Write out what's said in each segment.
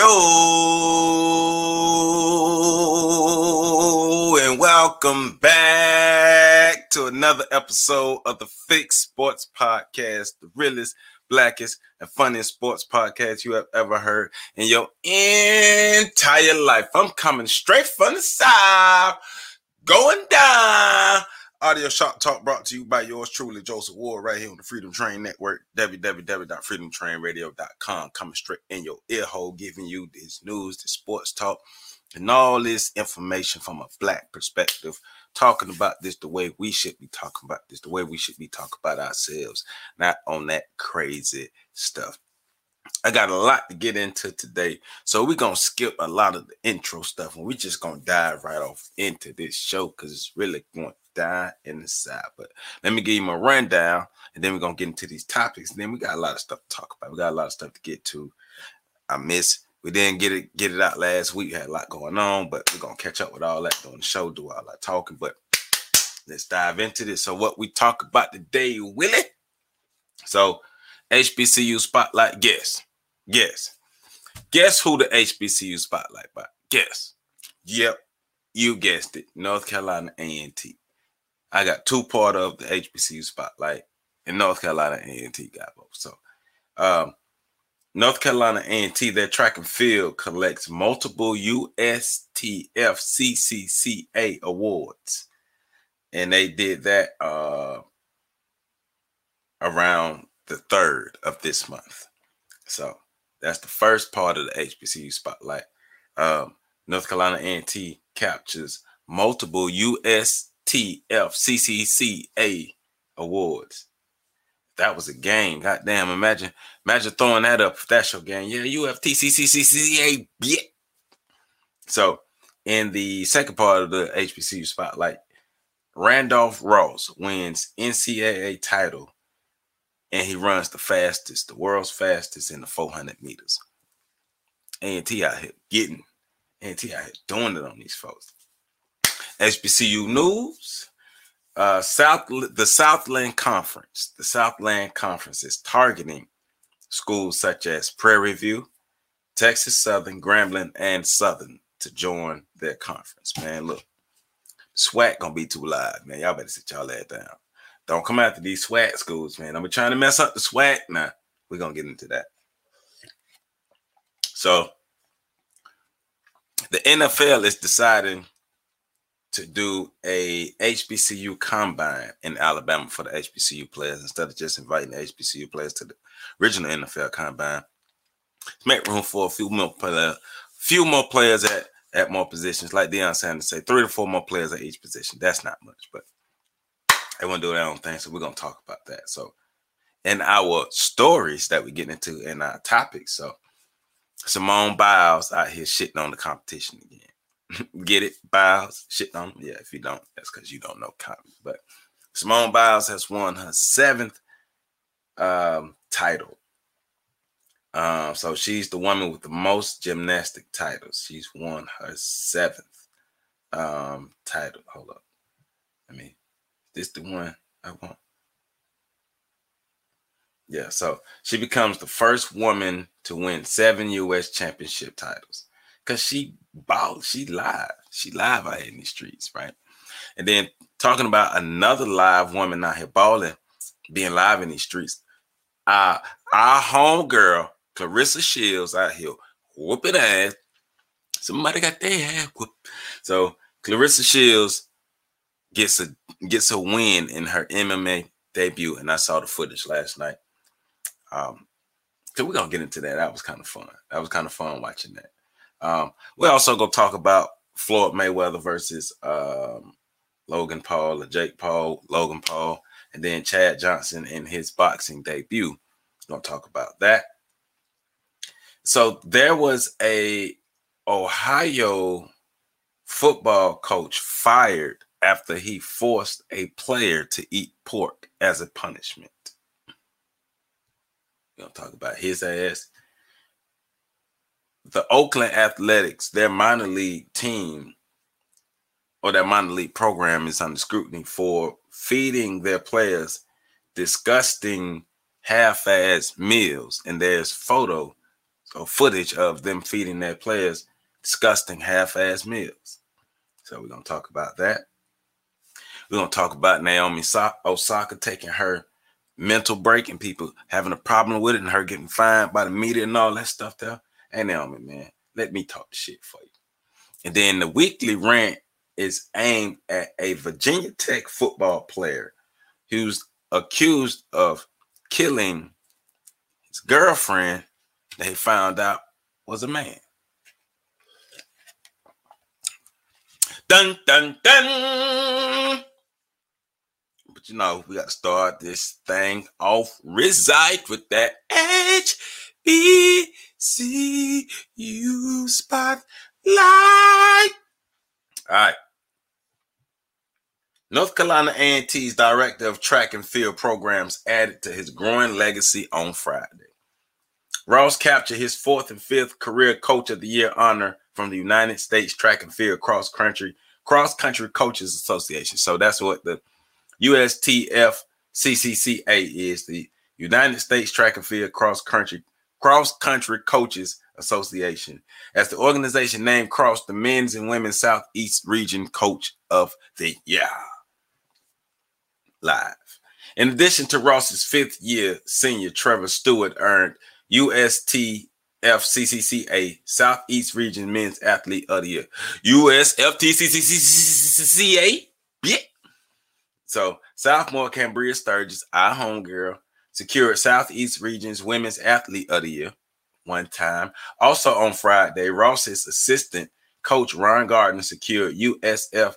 Yo, and welcome back to another episode of the Fix Sports Podcast, the realest, blackest, and funniest sports podcast you have ever heard in your entire life. I'm coming straight from the south, going down. Audio Shop Talk brought to you by yours truly, Joseph Ward, right here on the Freedom Train Network, www.freedomtrainradio.com, coming straight in your ear hole, giving you this news, this sports talk, and all this information from a black perspective, talking about this the way we should be talking about this, the way we should be talking about ourselves, not on that crazy stuff. I got a lot to get into today, so we're going to skip a lot of the intro stuff, and we're just going to dive right off into this show because it's really going to die in the side. But let me give you my rundown, and then we're going to get into these topics, and then we got a lot of stuff to talk about. We got a lot of stuff to get to. We didn't get it out last week. We had a lot going on, but we're going to catch up with all that during the show, do all that talking, but let's dive into this. So what we talk about today, Willie? So HBCU Spotlight, guess who the HBCU Spotlight by? Guess. Yep, you guessed it. North Carolina A&T. I got two part of the HBCU Spotlight, and North Carolina A&T got both. So, North Carolina A&T, their track and field collects multiple USTFCCCA awards, and they did that around the 3rd of this month. So that's the first part of the HBCU Spotlight. North Carolina A&T captures multiple USTFCCCA awards. That was a game. Goddamn, imagine throwing that up if that's your game. Yeah, UFTCCCCA. Yeah. So in the second part of the HBCU Spotlight, Randolph Ross wins NCAA title, and he runs the world's fastest in the 400 meters. A&T out here doing it on these folks. HBCU news. The Southland Conference. The Southland Conference is targeting schools such as Prairie View, Texas Southern, Grambling, and Southern to join their conference. Man, look, SWAC gonna be too loud, man. Y'all better sit y'all head down. Don't come after these SWAC schools, man. I'm trying to mess up the SWAC. Nah, we're gonna get into that. So the NFL is deciding to do a HBCU combine in Alabama for the HBCU players instead of just inviting the HBCU players to the original NFL combine. To make room for a few more players at more positions, like Deion Sanders say, 3 to 4 more players at each position. That's not much, but they want to do their own thing, so we're going to talk about that. So in our stories that we get into in our topics, so Simone Biles out here shitting on the competition again. Get it? Biles shitting on them? Yeah, if you don't, that's because you don't know comedy. But Simone Biles has won her 7th title. So she's the woman with the most gymnastic titles. She's won her 7th title. Hold up. Is this the one I want? Yeah, so she becomes the first woman to win 7 U.S. championship titles. Because she live. She live out here in these streets, right? And then talking about another live woman out here balling, being live in these streets. Our homegirl, Clarissa Shields, out here whooping ass. Somebody got their ass whooped. So Clarissa Shields gets a win in her MMA debut, and I saw the footage last night. So we're gonna get into that. That was kind of fun. Watching that. We're also gonna talk about Floyd Mayweather versus Logan Paul, or Jake Paul, Logan Paul, and then Chad Johnson in his boxing debut. We're gonna talk about that. So there was a Ohio football coach fired after he forced a player to eat pork as a punishment. We're gonna talk about his ass. The Oakland Athletics, their minor league team or their minor league program is under scrutiny for feeding their players disgusting half-ass meals. And there's photos or footage of them feeding their players disgusting half-ass meals. So we're going to talk about that. We're going to talk about Naomi Osaka taking her mental break and people having a problem with it and her getting fined by the media and all that stuff there. Hey, Naomi, man, let me talk the shit for you. And then the weekly rant is aimed at a Virginia Tech football player who's accused of killing his girlfriend that he found out was a man. Dun, dun, dun. But you know, we got to start this thing off right with that HBCU spotlight. All right. North Carolina A&T's director of track and field programs added to his growing legacy on Friday. Ross captured his 4th and 5th career Coach of the Year honor from the United States Track and Field Cross Country Coaches Association. So that's what the USTF CCCA is, the United States Track and Field Cross Country Coaches Association, as the organization named Cross the men's and women's Southeast Region Coach of the Year. Live. In addition to Ross's 5th year senior, Trevor Stewart earned USTF CCCA Southeast Region Men's Athlete of the Year. USFTCCCA. Yeah. So sophomore Cambria Sturgis, our homegirl, secured Southeast Region's Women's Athlete of the Year one time. Also on Friday, Ross's assistant coach Ron Gardner secured USTF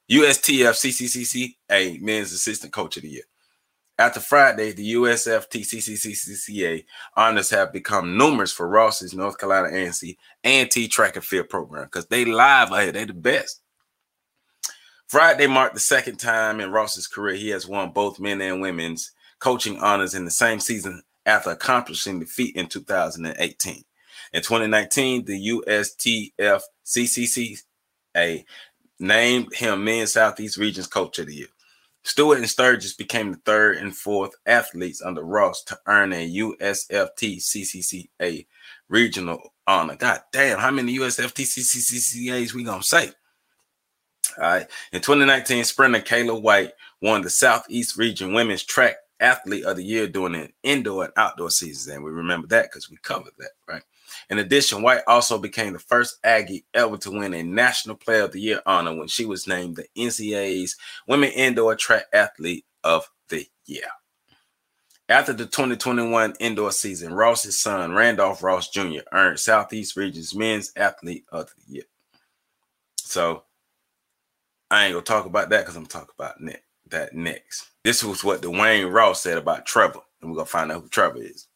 CCCA Men's Assistant Coach of the Year. After Friday, the USFTCCCA honors have become numerous for Ross's North Carolina A&T track and field program because they live out here. They the best. Friday marked the 2nd time in Ross's career he has won both men and women's coaching honors in the same season after accomplishing the feat in 2018. In 2019, the USTF CCCA named him Men's Southeast Region's Coach of the Year. Stewart and Sturgis became the 3rd and 4th athletes under Ross to earn a USFT CCCA regional honor. God damn, how many USFT CCCAs we gonna say? All right. In 2019, sprinter Kayla White won the Southeast Region Women's Track Athlete of the Year during an indoor and outdoor seasons, and we remember that because we covered that, right? In addition, White also became the first Aggie ever to win a National Player of the Year honor when she was named the NCAA's Women Indoor Track Athlete of the Year. After the 2021 indoor season, Ross's son, Randolph Ross Jr., earned Southeast Region's Men's Athlete of the Year. So I ain't going to talk about that because I'm going to talk about that next. This was what Dwayne Ross said about Trevor, and we're going to find out who Trevor is.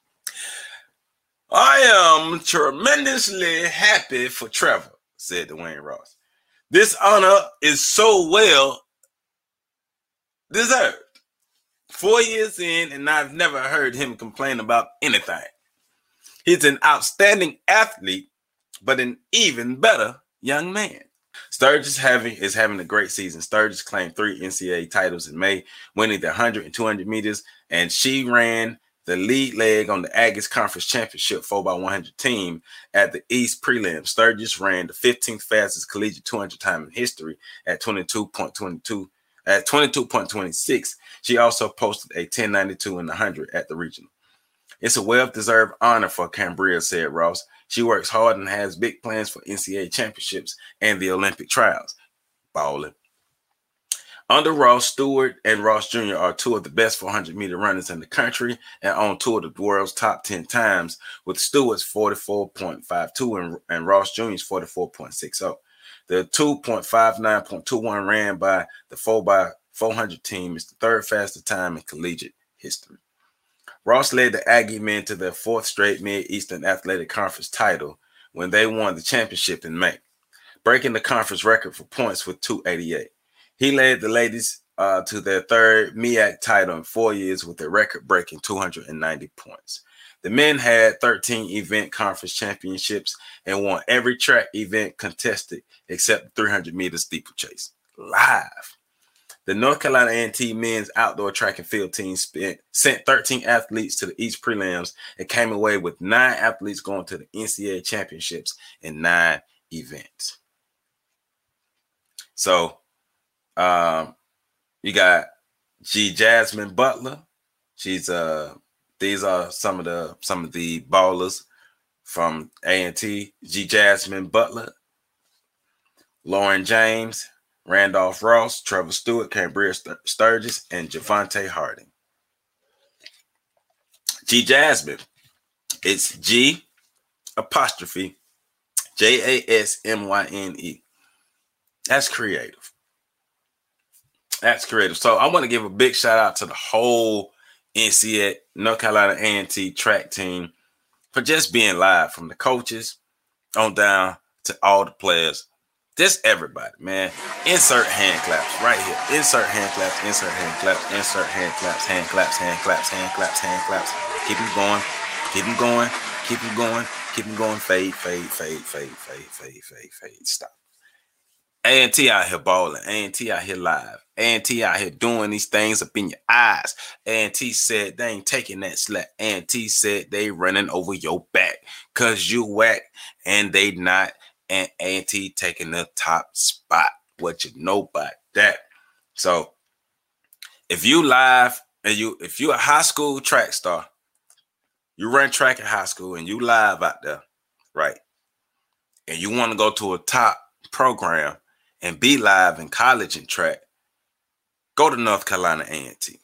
I am tremendously happy for Trevor, said Dwayne Ross. This honor is so well deserved. 4 years in, and I've never heard him complain about anything. He's an outstanding athlete, but an even better young man. Sturgis is having a great season. Sturgis claimed 3 NCAA titles in May, winning the 100 and 200 meters, and she ran the lead leg on the Aggies Conference Championship 4x100 team at the East Prelim. Sturgis ran the 15th fastest collegiate 200 time in history at 22.22. At 22.26, she also posted a 10.92 in the 100 at the regional. It's a well-deserved honor for Cambria, said Ross. She works hard and has big plans for NCAA championships and the Olympic trials. Ballin'. Under Ross, Stewart and Ross Jr. are 2 of the best 400-meter runners in the country and on 2 of the world's top 10 times, with Stewart's 44.52 and Ross Jr.'s 44.60. The 2.59.21 ran by the 4x400 team is the 3rd fastest time in collegiate history. Ross led the Aggie men to their 4th straight Mid-Eastern Athletic Conference title when they won the championship in May, breaking the conference record for points with 288. He led the ladies to their 3rd MEAC title in 4 years with a record-breaking 290 points. The men had 13 event conference championships and won every track event contested except the 300-meter steeplechase. Live. The North Carolina A&T men's outdoor track and field team sent 13 athletes to the East prelims and came away with 9 athletes going to the NCAA championships in 9 events. So you got G. Jasmine Butler. She's these are some of the ballers from A&T. G. Jasmine Butler, Lauren James, Randolph Ross, Trevor Stewart, Cambria Sturgis, and Javante Harding. G. Jasmine, it's G apostrophe Jasmyne. That's creative. That's creative. So I want to give a big shout out to the whole NCAA North Carolina A&T track team for just being live, from the coaches on down to all the players. Just everybody, man. Insert hand claps right here. Insert hand claps, insert hand claps, insert hand claps, hand claps, hand claps, hand claps, hand claps. Keep them going, keep them going, keep them going, keep them going. Fade, fade, fade, fade, fade, fade, fade, fade. Stop. A&T out here balling. A&T out here live. A&T out here doing these things up in your eyes. A&T said they ain't taking that slack. A&T said they running over your back because you whack and they not. And A&T taking the top spot. What you know about that? So if you live and if you a high school track star, you run track in high school and you live out there, right? And you want to go to a top program and be live in college and track, go to North Carolina A&T.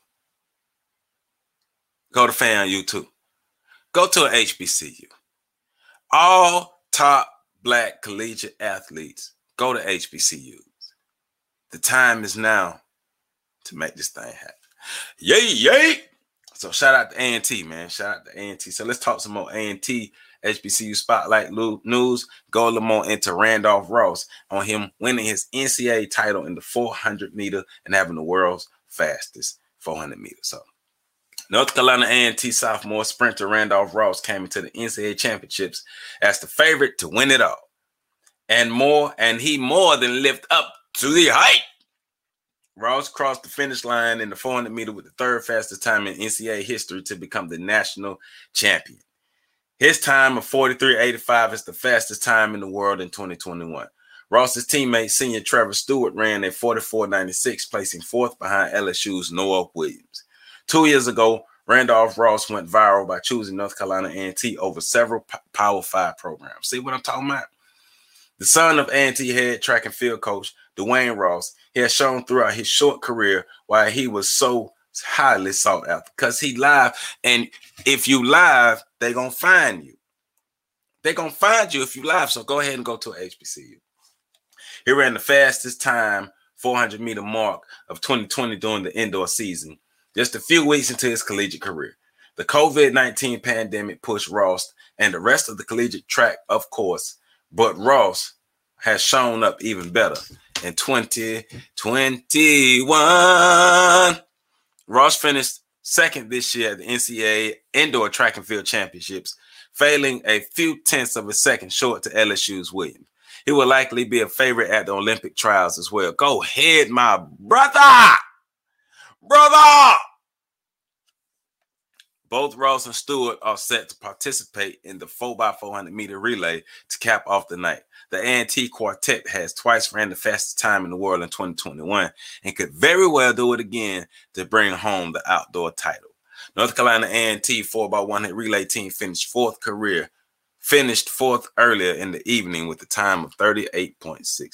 Go to FAMU too. Go to an HBCU. All top Black collegiate athletes go to HBCUs. The time is now to make this thing happen. Yay, yay! So shout out to A&T, man. Shout out to A&T. So let's talk some more A&T HBCU spotlight news. Go a little more into Randolph Ross on him winning his NCAA title in the 400 meter and having the world's fastest 400 meters. So North Carolina A&T sophomore sprinter Randolph Ross came into the NCAA championships as the favorite to win it all. And he more than lived up to the hype. Ross crossed the finish line in the 400 meter with the 3rd fastest time in NCAA history to become the national champion. His time of 43.85 is the fastest time in the world in 2021. Ross's teammate, senior Trevor Stewart, ran at 44.96, placing 4th behind LSU's Noah Williams. 2 years ago, Randolph Ross went viral by choosing North Carolina A&T over several Power 5 programs. See what I'm talking about? The son of A&T head track and field coach Dwayne Ross, he has shown throughout his short career why he was so highly sought after, because he live. And if you live, they're going to find you. They're going to find you if you live. So go ahead and go to an HBCU. He ran the fastest time 400 meter mark of 2020 during the indoor season, just a few weeks into his collegiate career. The COVID-19 pandemic pushed Ross and the rest of the collegiate track, of course, but Ross has shown up even better. In 2021, Ross finished 2nd this year at the NCAA Indoor Track and Field Championships, failing a few tenths of a second short to LSU's Williams. He will likely be a favorite at the Olympic trials as well. Go ahead, my brother! Brother! Both Ross and Stewart are set to participate in the 4x400 meter relay to cap off the night. The A&T quartet has twice ran the fastest time in the world in 2021 and could very well do it again to bring home the outdoor title. North Carolina A&T 4x100 relay team finished 4th earlier in the evening with a time of 38.60.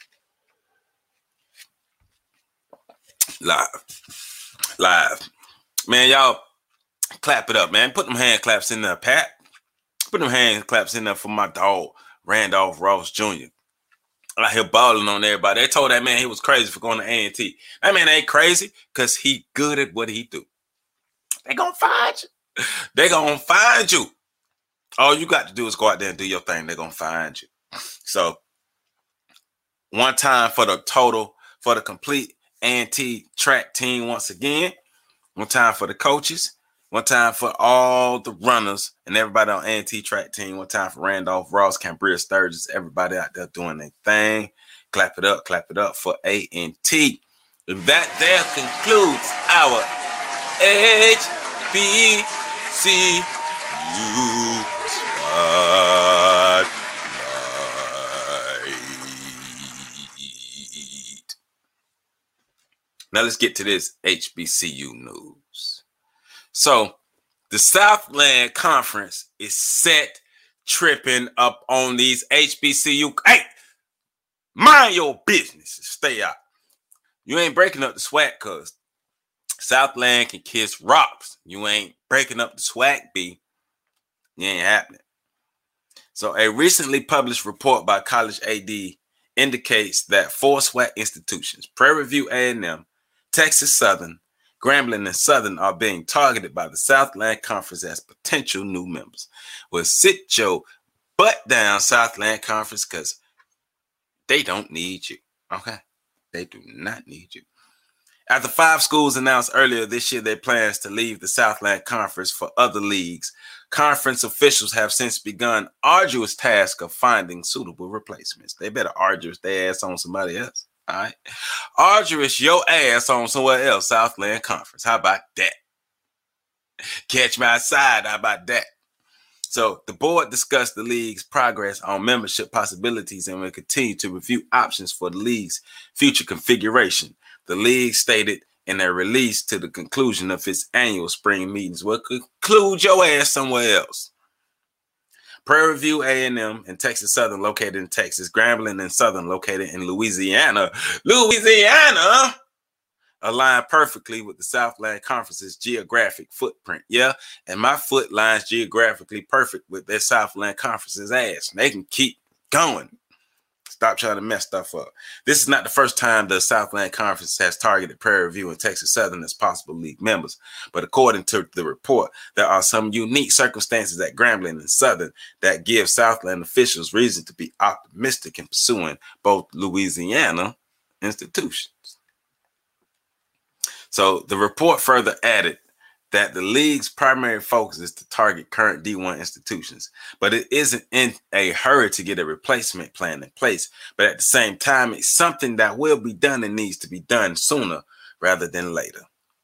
Live. Man, y'all clap it up, man. Put them hand claps in there, Pat. Put them hand claps in there for my dog, Randolph Ross Jr. Out here balling on everybody. They told that man he was crazy for going to A&T. That man ain't crazy because he good at what he do. They gonna find you. They gonna find you. All you got to do is go out there and do your thing. They're gonna find you. So one time for the complete A&T track team once again. One time for the coaches. One time for all the runners and everybody on A&T track team. One time for Randolph Ross, Cambria Sturgis, everybody out there doing their thing. Clap it up for A&T. And that there concludes our HBCU Spotlight. Now let's get to this HBCU news. So the Southland Conference is set tripping up on these HBCU. Hey, mind your business. Stay out. You ain't breaking up the SWAC because Southland can kiss rocks. You ain't breaking up the SWAC B. It ain't happening. So a recently published report by College AD indicates that 4 SWAC institutions, Prairie View A&M, Texas Southern, Grambling, and Southern are being targeted by the Southland Conference as potential new members. Well, sit your butt down, Southland Conference, because they don't need you. Okay? They do not need you. After 5 schools announced earlier this year their plans to leave the Southland Conference for other leagues, conference officials have since begun arduous task of finding suitable replacements. They better arduous their ass on somebody else. All right. Arduous your ass on somewhere else, Southland Conference. How about that? Catch me outside. How about that? So the board discussed the league's progress on membership possibilities and will continue to review options for the league's future configuration. The league stated in a release to the conclusion of its annual spring meetings. Will conclude your ass somewhere else. Prairie View A&M and Texas Southern located in Texas, Grambling and Southern located in Louisiana. Louisiana align perfectly with the Southland Conference's geographic footprint. Yeah, and my foot lines geographically perfect with their Southland Conference's ass. They can keep going. Stop trying to mess stuff up. This is not the first time the Southland Conference has targeted Prairie View and Texas Southern as possible league members. But according to the report, there are some unique circumstances at Grambling and Southern that give Southland officials reason to be optimistic in pursuing both Louisiana institutions. So the report further added that the league's primary focus is to target current D1 institutions, but it isn't in a hurry to get a replacement plan in place. But at the same time, it's something that will be done and needs to be done sooner rather than later.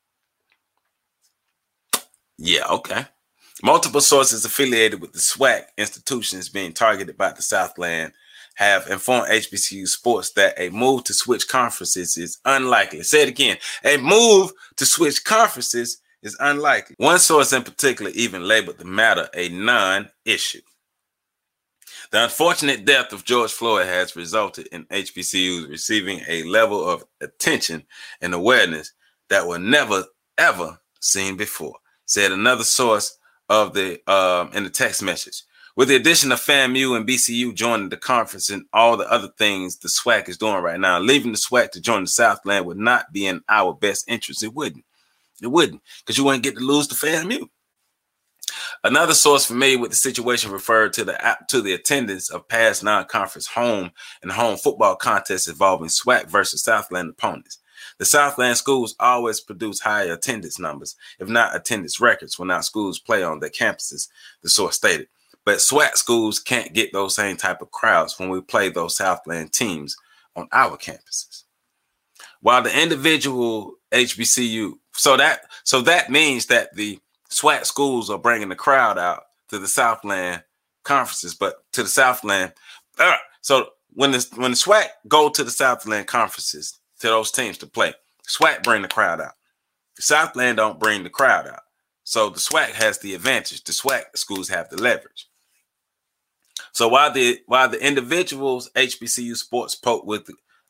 Yeah, okay. Multiple sources affiliated with the SWAC institutions being targeted by the Southland have informed HBCU Sports that a move to switch conferences is unlikely. Say it again. A move to switch conferences is unlikely. One source in particular even labeled the matter a non-issue. The unfortunate death of George Floyd has resulted in HBCUs receiving a level of attention and awareness that were never, ever seen before, said another source of the in the text message. With the addition of FAMU and BCU joining the conference and all the other things the SWAC is doing right now, leaving the SWAC to join the Southland would not be in our best interest. It wouldn't. It wouldn't, because you wouldn't get to lose to FAMU. Another source familiar with the situation referred to the attendance of past non-conference home and home football contests involving SWAC versus Southland opponents. The Southland schools always produce higher attendance numbers, if not attendance records, when our schools play on their campuses, the source stated. But SWAC schools can't get those same type of crowds when we play those Southland teams on our campuses. While the individual HBCU, so that means that the SWAC schools are bringing the crowd out to the Southland conferences, but to the Southland. So when the SWAC go to the Southland conferences, to those teams to play, SWAC bring the crowd out. The Southland don't bring the crowd out. So the SWAC has the advantage. The SWAC schools have the leverage. So while the individuals HBCU Sports spoke with,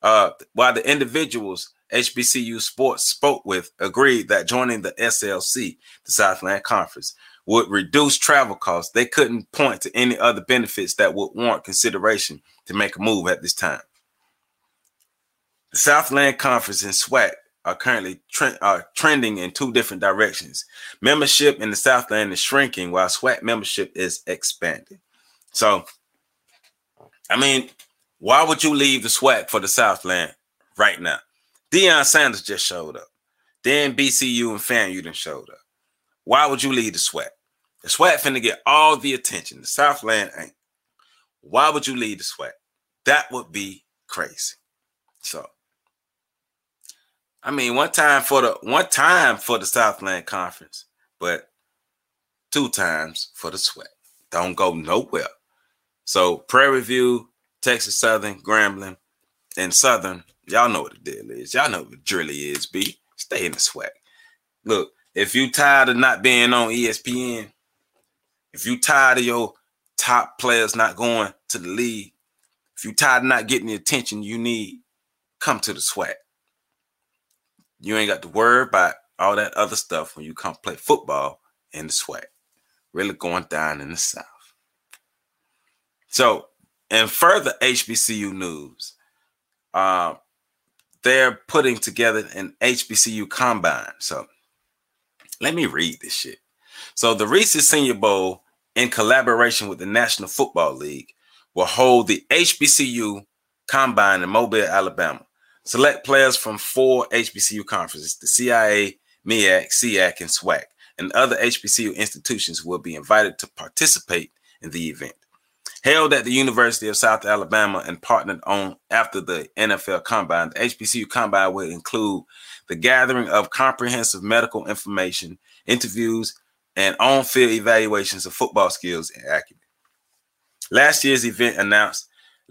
agreed that joining the SLC, the Southland Conference, would reduce travel costs, they couldn't point to any other benefits that would warrant consideration to make a move at this time. The Southland Conference and SWAC are currently trending in 2 different directions. Membership in the Southland is shrinking while SWAC membership is expanding. So, I mean, why would you leave the SWAC for the Southland right now? Deion Sanders just showed up. Then BCU and FAMU done showed up. Why would you leave the SWAC? The SWAC finna get all the attention. The Southland ain't. Why would you leave the SWAC? That would be crazy. So, I mean, one time for the Southland Conference, but 2 times for the SWAC. Don't go nowhere. So Prairie View, Texas Southern, Grambling, and Southern, y'all know what the deal is. Y'all know what the drill is, B. Stay in the SWAC. Look, if you tired of not being on ESPN, if you tired of your top players not going to the league, if you tired of not getting the attention you need, come to the SWAC. You ain't got to worry about all that other stuff when you come play football in the SWAC. Really going down in the South. So, in further HBCU news, they're putting together an HBCU combine. So, let me read this shit. So, the Reese's Senior Bowl, in collaboration with the National Football League, will hold the HBCU combine in Mobile, Alabama. Select players from 4 HBCU conferences, the CIA, MEAC, SEAC, and SWAC, and other HBCU institutions will be invited to participate in the event. Held at the University of South Alabama and partnered on after the NFL Combine, the HBCU Combine will include the gathering of comprehensive medical information, interviews, and on-field evaluations of football skills and acumen. Last year's event announced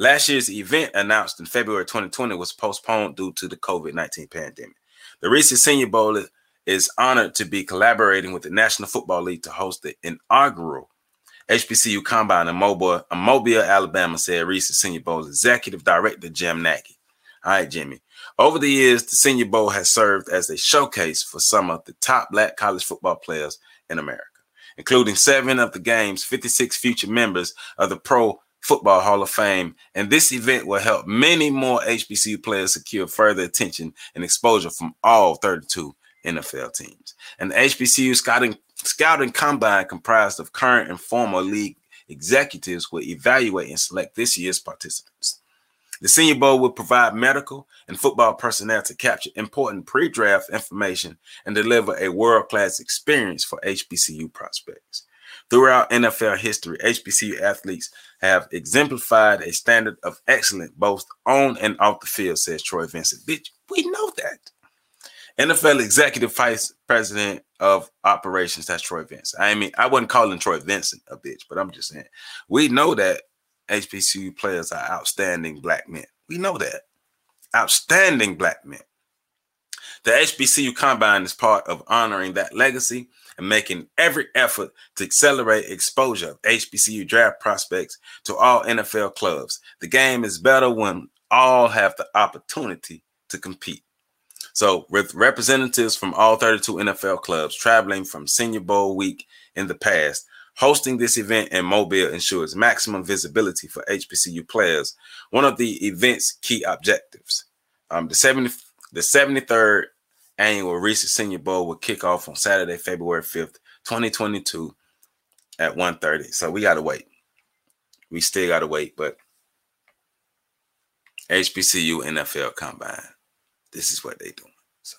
in February 2020 was postponed due to the COVID-19 pandemic. The Reese's Senior Bowl is honored to be collaborating with the National Football League to host the inaugural HBCU Combine in Mobile, Alabama, said Reese's Senior Bowl Executive Director Jim Nackey. All right, Jimmy. Over the years, the Senior Bowl has served as a showcase for some of the top Black college football players in America, including 7 of the game's 56 future members of the Pro Football Hall of Fame. And this event will help many more HBCU players secure further attention and exposure from all 32 NFL teams. And the HBCU Scouting Combine, comprised of current and former league executives, will evaluate and select this year's participants. The Senior Bowl will provide medical and football personnel to capture important pre-draft information and deliver a world-class experience for HBCU prospects. Throughout NFL history, HBCU athletes have exemplified a standard of excellence both on and off the field, says Troy Vincent. Bitch, we know that. NFL Executive Vice President of Operations, that's Troy Vincent. I mean, I wasn't calling Troy Vincent a bitch, but I'm just saying, we know that HBCU players are outstanding Black men. We know that. Outstanding Black men. The HBCU Combine is part of honoring that legacy and making every effort to accelerate exposure of HBCU draft prospects to all NFL clubs. The game is better when all have the opportunity to compete. So, with representatives from all 32 NFL clubs traveling from Senior Bowl week in the past, hosting this event in Mobile ensures maximum visibility for HBCU players. One of the event's key objectives. The 73rd annual Reese's Senior Bowl will kick off on Saturday, February 5th, 2022 at 1:30. So we got to wait. We still got to wait, but HBCU NFL Combine. This is what they doing. So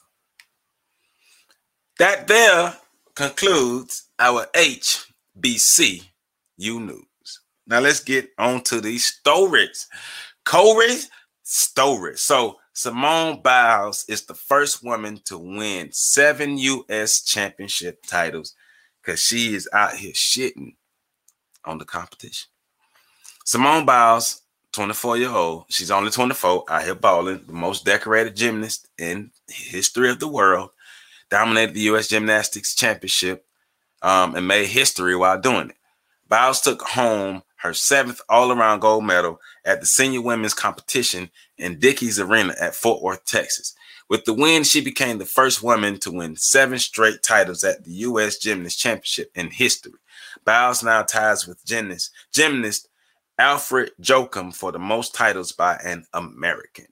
that there concludes our HBCU news. Now let's get on to these stories. Stories. So Simone Biles is the first woman to win 7 U.S. championship titles because she is out here shitting on the competition. Simone Biles, 24-year-old, she's only 24, out here balling, the most decorated gymnast in history of the world, dominated the U.S. Gymnastics Championship and made history while doing it. Biles took home her 7th all-around gold medal at the senior women's competition in Dickies Arena at Fort Worth, Texas. With the win, she became the first woman to win 7 straight titles at the U.S. Gymnast Championship in history. Biles now ties with gymnast Alfred Jochum for the most titles by an American.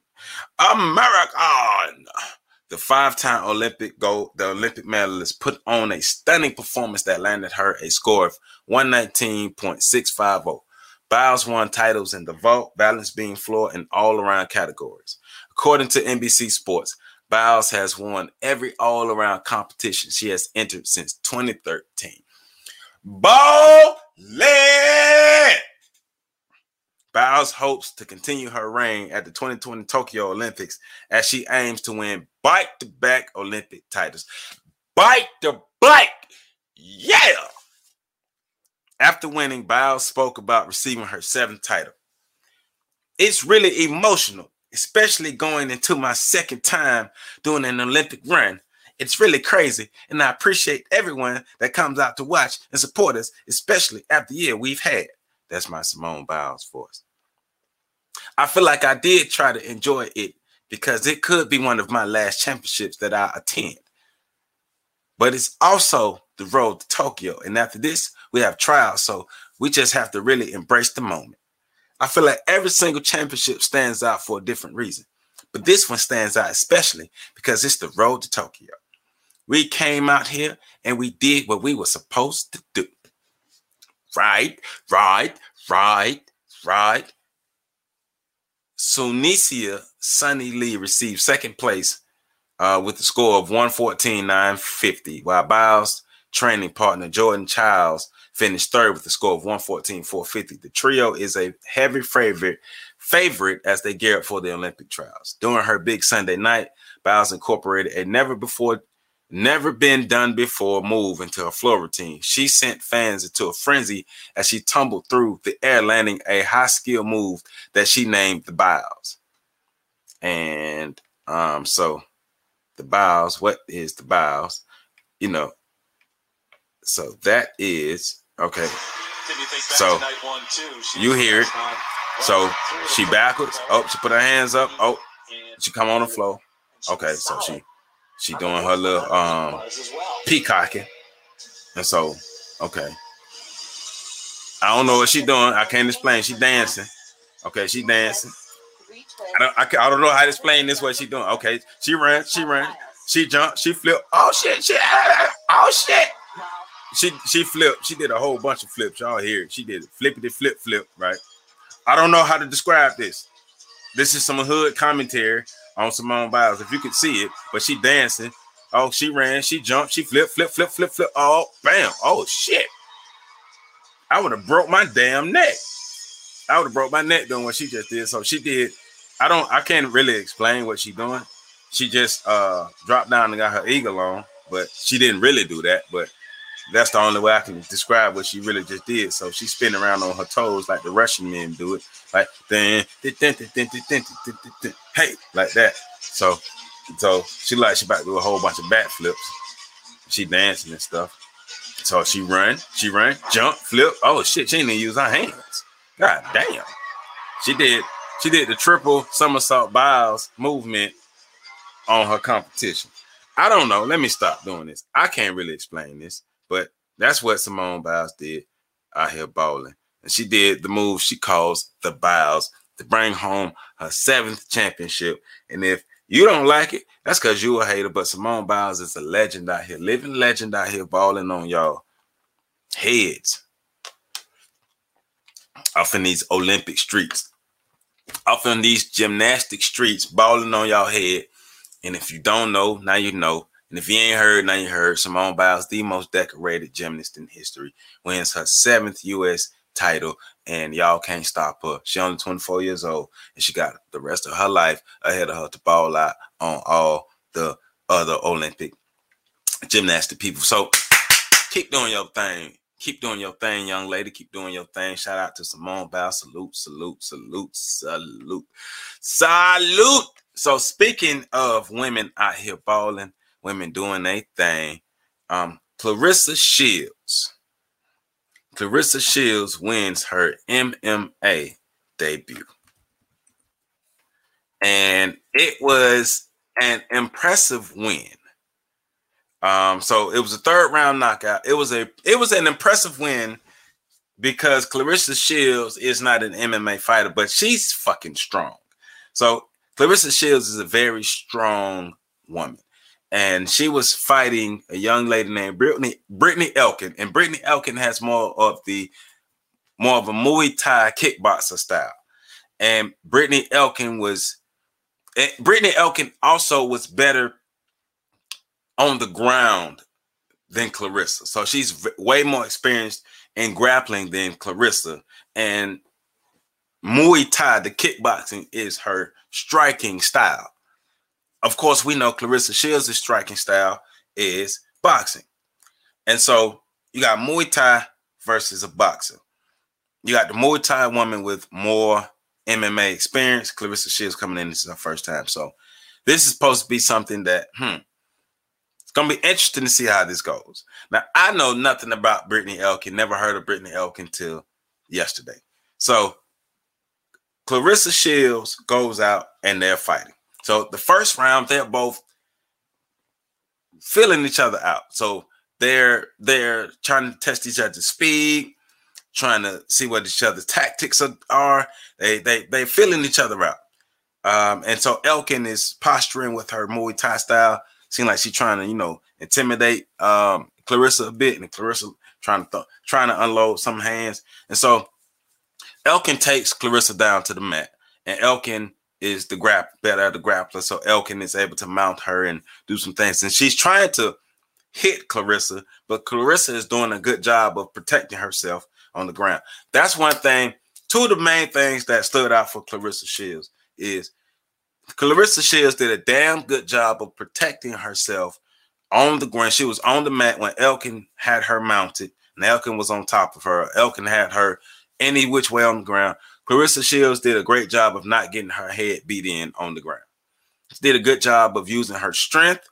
The 5-time Olympic medalist put on a stunning performance that landed her a score of 119.650. Biles won titles in the vault, balance beam floor, and all-around categories. According to NBC Sports, Biles has won every all-around competition she has entered since 2013. Ballin'! Biles hopes to continue her reign at the 2020 Tokyo Olympics as she aims to win back-to-back Olympic titles. Back-to-back! Yeah! After winning, Biles spoke about receiving her 7th title. It's really emotional, especially going into my 2nd time doing an Olympic run. It's really crazy, and I appreciate everyone that comes out to watch and support us, especially after the year we've had. That's my Simone Biles voice. I feel like I did try to enjoy it because it could be one of my last championships that I attend. But it's also the road to Tokyo. And after this, we have trials. So we just have to really embrace the moment. I feel like every single championship stands out for a different reason. But this one stands out especially because it's the road to Tokyo. We came out here and we did what we were supposed to do. Right. Sunisia Sunny Lee received 2nd place with the score of 114.950, while Biles' training partner Jordan Childs finished 3rd with a score of 114.450. The trio is a heavy favorite as they gear up for the Olympic trials. During her big Sunday night, Biles incorporated a never been done before move into her floor routine. She sent fans into a frenzy as she tumbled through the air, landing a high skill move that she named the Biles. And so the Biles, what is the Biles? You know, so that is okay. So you hear it. So she backwards. Oh, she put her hands up. Oh, she come on the floor. Okay, so she doing her little peacocking. And so, okay. I don't know what she doing. I can't explain. She dancing. Okay, she dancing. I don't know how to explain this, what she doing. Okay, she ran. She jumped. She flipped. Oh, shit. Oh, shit. She flipped. She did a whole bunch of flips. Y'all hear it. She did it. Flippity flip, right? I don't know how to describe this. This is some hood commentary on Simone Biles, if you could see it, but she dancing. Oh, she ran, she jumped, she flip. Oh, bam. Oh, shit. I would have broke my damn neck. I would have broke my neck doing what she just did. So she did. I can't really explain what she's doing. She just dropped down and got her eagle on, but she didn't really do that. But that's the only way I can describe what she really just did. So she's spinning around on her toes like the Russian men do it. Like hey, like that. So she about to do a whole bunch of backflips. She dancing and stuff. So she run, jump, flip. Oh shit, she didn't even use her hands. God damn. She did the triple somersault Biles movement on her competition. I don't know. Let me stop doing this. I can't really explain this, but that's what Simone Biles did out here bowling. And she did the move she calls the Biles to bring home her 7th championship. And if you don't like it, that's because you a hater. But Simone Biles is a legend out here, living legend out here, balling on y'all heads off in these Olympic streets, off in these gymnastic streets, balling on y'all head. And if you don't know, now you know. And if you ain't heard, now you heard. Simone Biles, the most decorated gymnast in history, wins her 7th U.S. title, and y'all can't stop her. She only 24 years old, and she got the rest of her life ahead of her to ball out on all the other Olympic gymnastic people. So keep doing your thing. Keep doing your thing, young lady. Keep doing your thing. Shout out to Simone Biles. Salute. So speaking of women out here balling, women doing their thing, Claressa Shields wins her MMA debut. And it was an impressive win. So it was a 3rd round knockout. It was an impressive win because Claressa Shields is not an MMA fighter, but she's fucking strong. So Claressa Shields is a very strong woman. And she was fighting a young lady named Brittany Elkin. And Brittany Elkin has more of a Muay Thai kickboxer style. And Brittany Elkin also was better on the ground than Claressa. So she's way more experienced in grappling than Claressa. And Muay Thai, the kickboxing, is her striking style. Of course, we know Claressa Shields' striking style is boxing. And so you got Muay Thai versus a boxer. You got the Muay Thai woman with more MMA experience. Claressa Shields coming in, this is her first time. So this is supposed to be something that, it's going to be interesting to see how this goes. Now, I know nothing about Brittany Elkin, never heard of Brittany Elkin till yesterday. So Claressa Shields goes out and they're fighting. So the first round, they're both filling each other out. So they're trying to test each other's speed, trying to see what each other's tactics are. They filling each other out. And so Elkin is posturing with her Muay Thai style. Seems like she's trying to, intimidate Claressa a bit, and Claressa trying to unload some hands. And so Elkin takes Claressa down to the mat, and Elkin is better at the grappler. So Elkin is able to mount her and do some things. And she's trying to hit Claressa, but Claressa is doing a good job of protecting herself on the ground. That's one thing. Two of the main things that stood out for Claressa Shields is Claressa Shields did a damn good job of protecting herself on the ground. She was on the mat when Elkin had her mounted, and Elkin was on top of her. Elkin had her any which way on the ground. Claressa Shields did a great job of not getting her head beat in on the ground. She did a good job of using her strength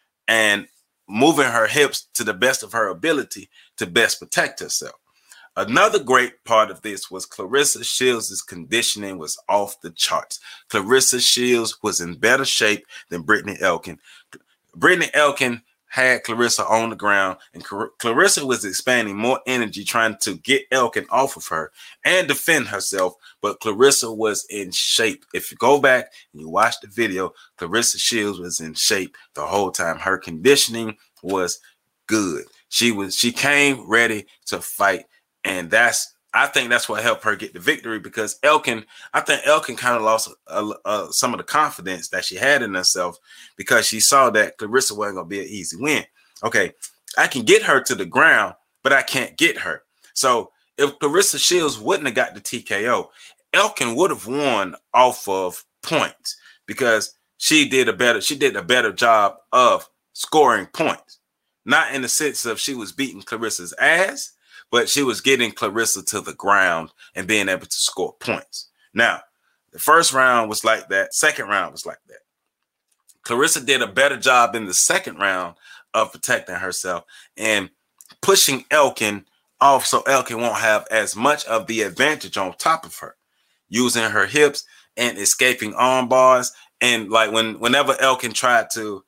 and moving her hips to the best of her ability to best protect herself. Another great part of this was Claressa Shields' conditioning was off the charts. Claressa Shields was in better shape than Brittany Elkin. Brittany Elkin had Claressa on the ground, and Claressa was expanding more energy trying to get Elkin off of her and defend herself, but Claressa was in shape. If you go back and you watch the video, Claressa Shields was in shape the whole time. Her conditioning was good. She came ready to fight, and I think that's what helped her get the victory, because I think Elkin kind of lost some of the confidence that she had in herself, because she saw that Claressa wasn't going to be an easy win. Okay, I can get her to the ground, but I can't get her. So if Claressa Shields wouldn't have got the TKO, Elkin would have won off of points, because she did a better job of scoring points. Not in the sense of she was beating Claressa's ass, but she was getting Claressa to the ground and being able to score points. Now, the first round was like that. Second round was like that. Claressa did a better job in the second round of protecting herself and pushing Elkin off so Elkin won't have as much of the advantage on top of her, using her hips and escaping arm bars. And like whenever Elkin tried to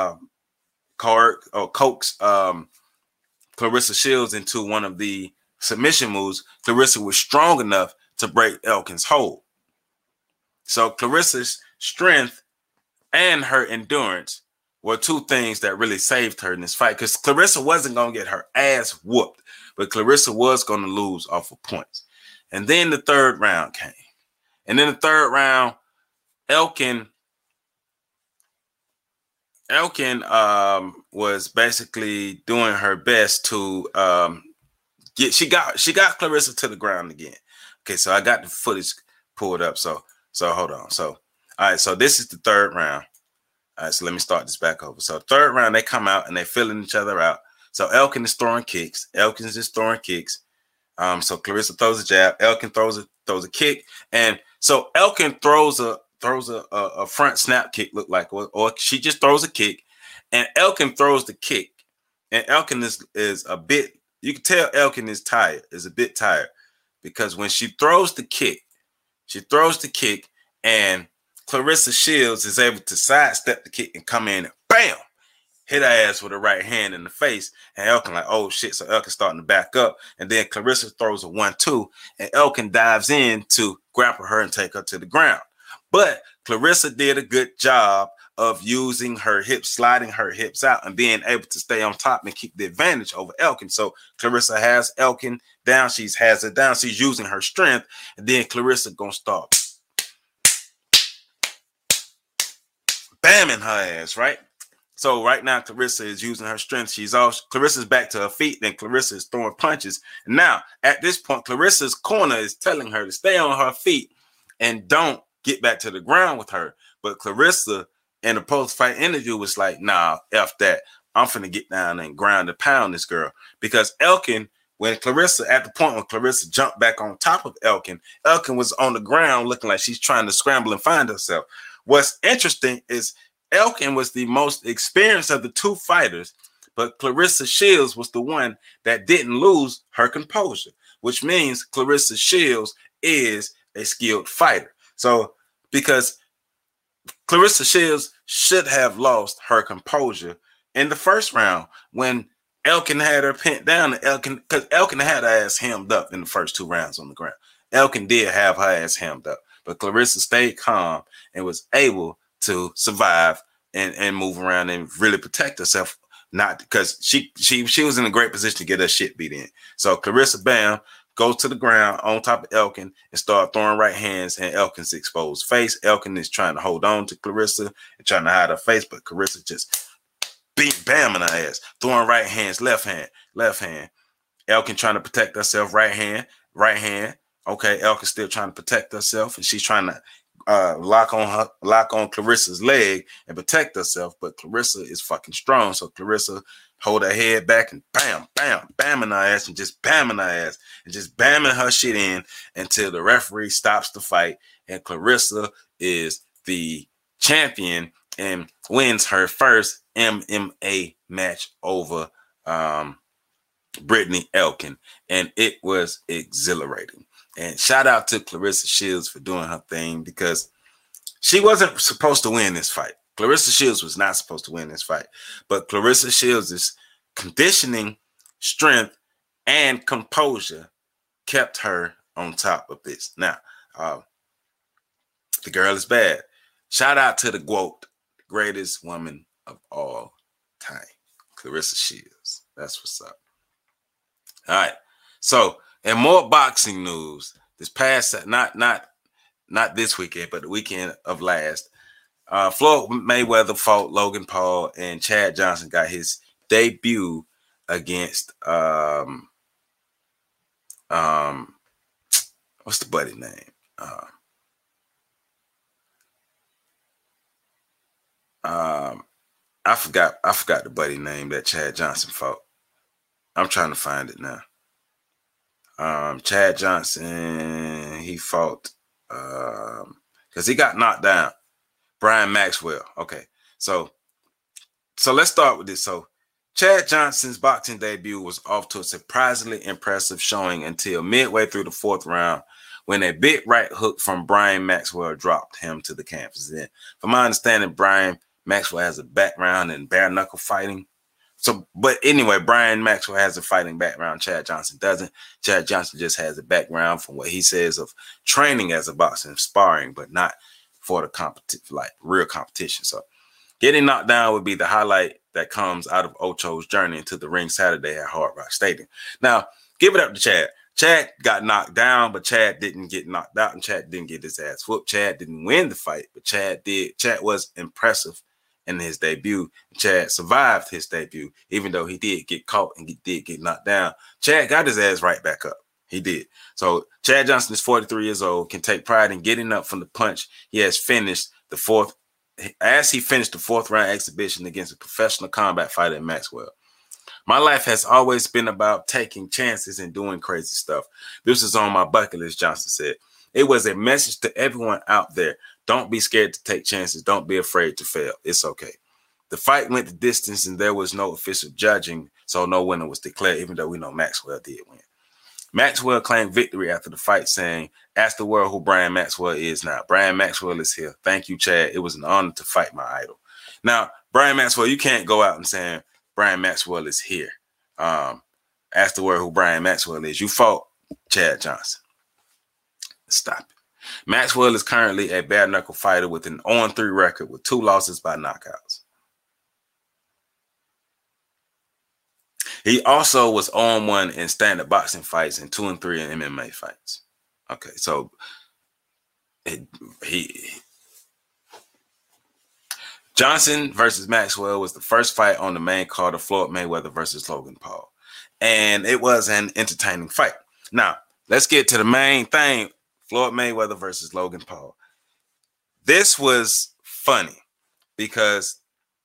coax Claressa Shields into one of the submission moves, Claressa was strong enough to break Elkin's hold. So Claressa's strength and her endurance were two things that really saved her in this fight, because Claressa wasn't going to get her ass whooped, but Claressa was going to lose off of points. And then the third round came. And in the third round, Elkin was basically doing her best to she got Claressa to the ground again. Okay, so I got the footage pulled up. So hold on. So all right, so this is the third round. All right, so let me start this back over. So third round, they come out and they're filling each other out. So Elkin is throwing kicks. Elkin's just throwing kicks. So Claressa throws a jab. Elkin throws a kick, and so Elkin throws a front snap kick, look like, or she just throws a kick, and Elkin throws the kick, and Elkin is a bit. You can tell Elkin is a bit tired, because when she throws the kick, and Claressa Shields is able to sidestep the kick and come in and bam, hit her ass with a right hand in the face, and Elkin like, oh shit. So Elkin starting to back up, and then Claressa throws a 1-2, and Elkin dives in to grapple her and take her to the ground. But Claressa did a good job of using her hips, sliding her hips out, and being able to stay on top and keep the advantage over Elkin. So Claressa has Elkin down. She's using her strength, and then Claressa gonna start bamming her ass, right? So right now, Claressa is using her strength. Claressa's back to her feet. Then Claressa is throwing punches. And now, at this point, Claressa's corner is telling her to stay on her feet and don't get back to the ground with her. But Claressa, in the post-fight interview, was like, nah, F that. I'm finna get down and ground and pound this girl. Because Elkin, at the point when Claressa jumped back on top of Elkin was on the ground looking like she's trying to scramble and find herself. What's interesting is Elkin was the most experienced of the two fighters, but Claressa Shields was the one that didn't lose her composure, which means Claressa Shields is a skilled fighter. So, because Claressa Shields should have lost her composure in the first round when Elkin had her pinned down, because Elkin had her ass hemmed up in the first 2 rounds on the ground. Elkin did have her ass hemmed up, but Claressa stayed calm and was able to survive and move around and really protect herself. Not because she was in a great position to get her shit beat in. So Claressa, bam, goes to the ground on top of Elkin and start throwing right hands, and Elkin's exposed face. Elkin is trying to hold on to Claressa and trying to hide her face, but Claressa just bamming her ass, throwing right hands, left hand. Elkin trying to protect herself, right hand. Okay, Elkin's still trying to protect herself, and she's trying to lock on Claressa's leg and protect herself, but Claressa is fucking strong. So Claressa hold her head back and bam, bamming her ass and just bamming her ass and just bamming her shit in until the referee stops the fight, and Claressa is the champion and wins her first MMA match over Brittany Elkin, and it was exhilarating. And shout out to Claressa Shields for doing her thing, because she wasn't supposed to win this fight. Claressa Shields was not supposed to win this fight, but Claressa Shields' conditioning, strength, and composure kept her on top of this. Now, the girl is bad. Shout out to the GOAT, greatest woman of all time, Claressa Shields. That's what's up. All right. So, and more boxing news. This past, not this weekend, but the weekend of last, Floyd Mayweather fought Logan Paul, and Chad Johnson got his debut against what's the buddy name? I forgot the buddy name that Chad Johnson fought. I'm trying to find it now. Chad Johnson, he fought because he got knocked down. Brian Maxwell. Okay, so let's start with this. So Chad Johnson's boxing debut was off to a surprisingly impressive showing until midway through the 4th round, when a big right hook from Brian Maxwell dropped him to the canvas. And from my understanding, Brian Maxwell has a background in bare knuckle fighting. So, but anyway, Brian Maxwell has a fighting background. Chad Johnson doesn't. Chad Johnson just has a background, from what he says, of training as a boxer and sparring, but not for the real competition. So getting knocked down would be the highlight that comes out of Ocho's journey into the ring Saturday at Hard Rock Stadium. Now, give it up to Chad. Chad got knocked down, but Chad didn't get knocked out, and Chad didn't get his ass whooped. Chad didn't win the fight, but Chad did. Chad was impressive in his debut. Chad survived his debut, even though he did get caught and he did get knocked down. Chad got his ass right back up. He did. So Chad Johnson is 43 years old, can take pride in getting up from the punch. He has finished the 4th round exhibition against a professional combat fighter in Maxwell. My life has always been about taking chances and doing crazy stuff. This is on my bucket list, Johnson said. It was a message to everyone out there. Don't be scared to take chances. Don't be afraid to fail. It's okay. The fight went the distance, and there was no official judging, so no winner was declared, even though we know Maxwell did win. Maxwell claimed victory after the fight, saying, "Ask the world who Brian Maxwell is now. Brian Maxwell is here. Thank you, Chad. It was an honor to fight my idol." Now, Brian Maxwell, you can't go out and say Brian Maxwell is here. Ask the world who Brian Maxwell is. You fought Chad Johnson. Stop it. Maxwell is currently a bare knuckle fighter with an 0-3 record with 2 losses by knockouts. He also was 0-1 in standard boxing fights and 2-3 in MMA fights. Okay, so Johnson versus Maxwell was the first fight on the main card of Floyd Mayweather versus Logan Paul. And it was an entertaining fight. Now, let's get to the main thing. Floyd Mayweather versus Logan Paul. This was funny because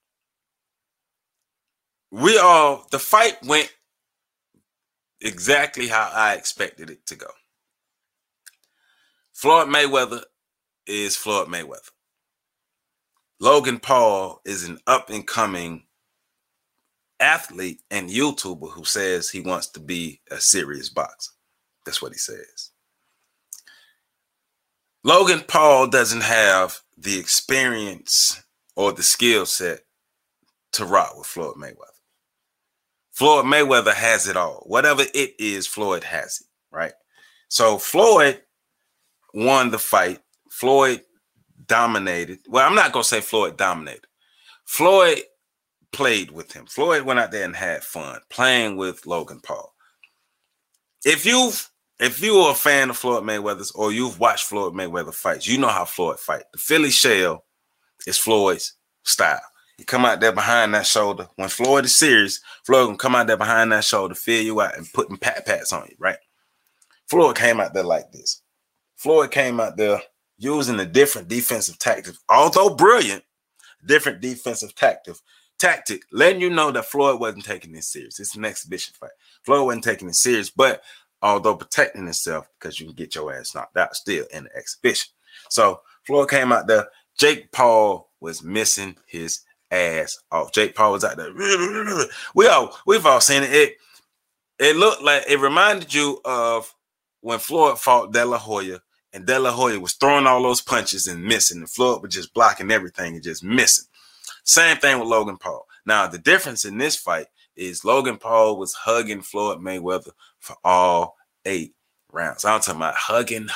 the fight went exactly how I expected it to go. Floyd Mayweather is Floyd Mayweather. Logan Paul is an up-and-coming athlete and YouTuber who says he wants to be a serious boxer. That's what he says. Logan Paul doesn't have the experience or the skill set to rock with Floyd Mayweather. Floyd Mayweather has it all. Whatever it is, Floyd has it, right? So Floyd won the fight. Floyd dominated. Well, I'm not going to say Floyd dominated. Floyd played with him. Floyd went out there and had fun playing with Logan Paul. If you are a fan of Floyd Mayweather's or you've watched Floyd Mayweather fights, you know how Floyd fight. The Philly shell is Floyd's style. You come out there behind that shoulder. When Floyd is serious, Floyd can come out there behind that shoulder, fill you out, and putting pats on you, right? Floyd came out there like this. Floyd came out there using a different defensive tactic, although brilliant, different defensive tactic, letting you know that Floyd wasn't taking this serious. It's an exhibition fight. Floyd wasn't taking it serious, but although protecting himself because you can get your ass knocked out still in the exhibition. So Floyd came out there. Jake Paul was missing his ass off. Jake Paul was out there. We've all seen it. It looked like it reminded you of when Floyd fought De La Hoya, and De La Hoya was throwing all those punches and missing, and Floyd was just blocking everything and just missing. Same thing with Logan Paul. Now, the difference in this fight is Logan Paul was hugging Floyd Mayweather for all 8 rounds. I'm talking about hugging.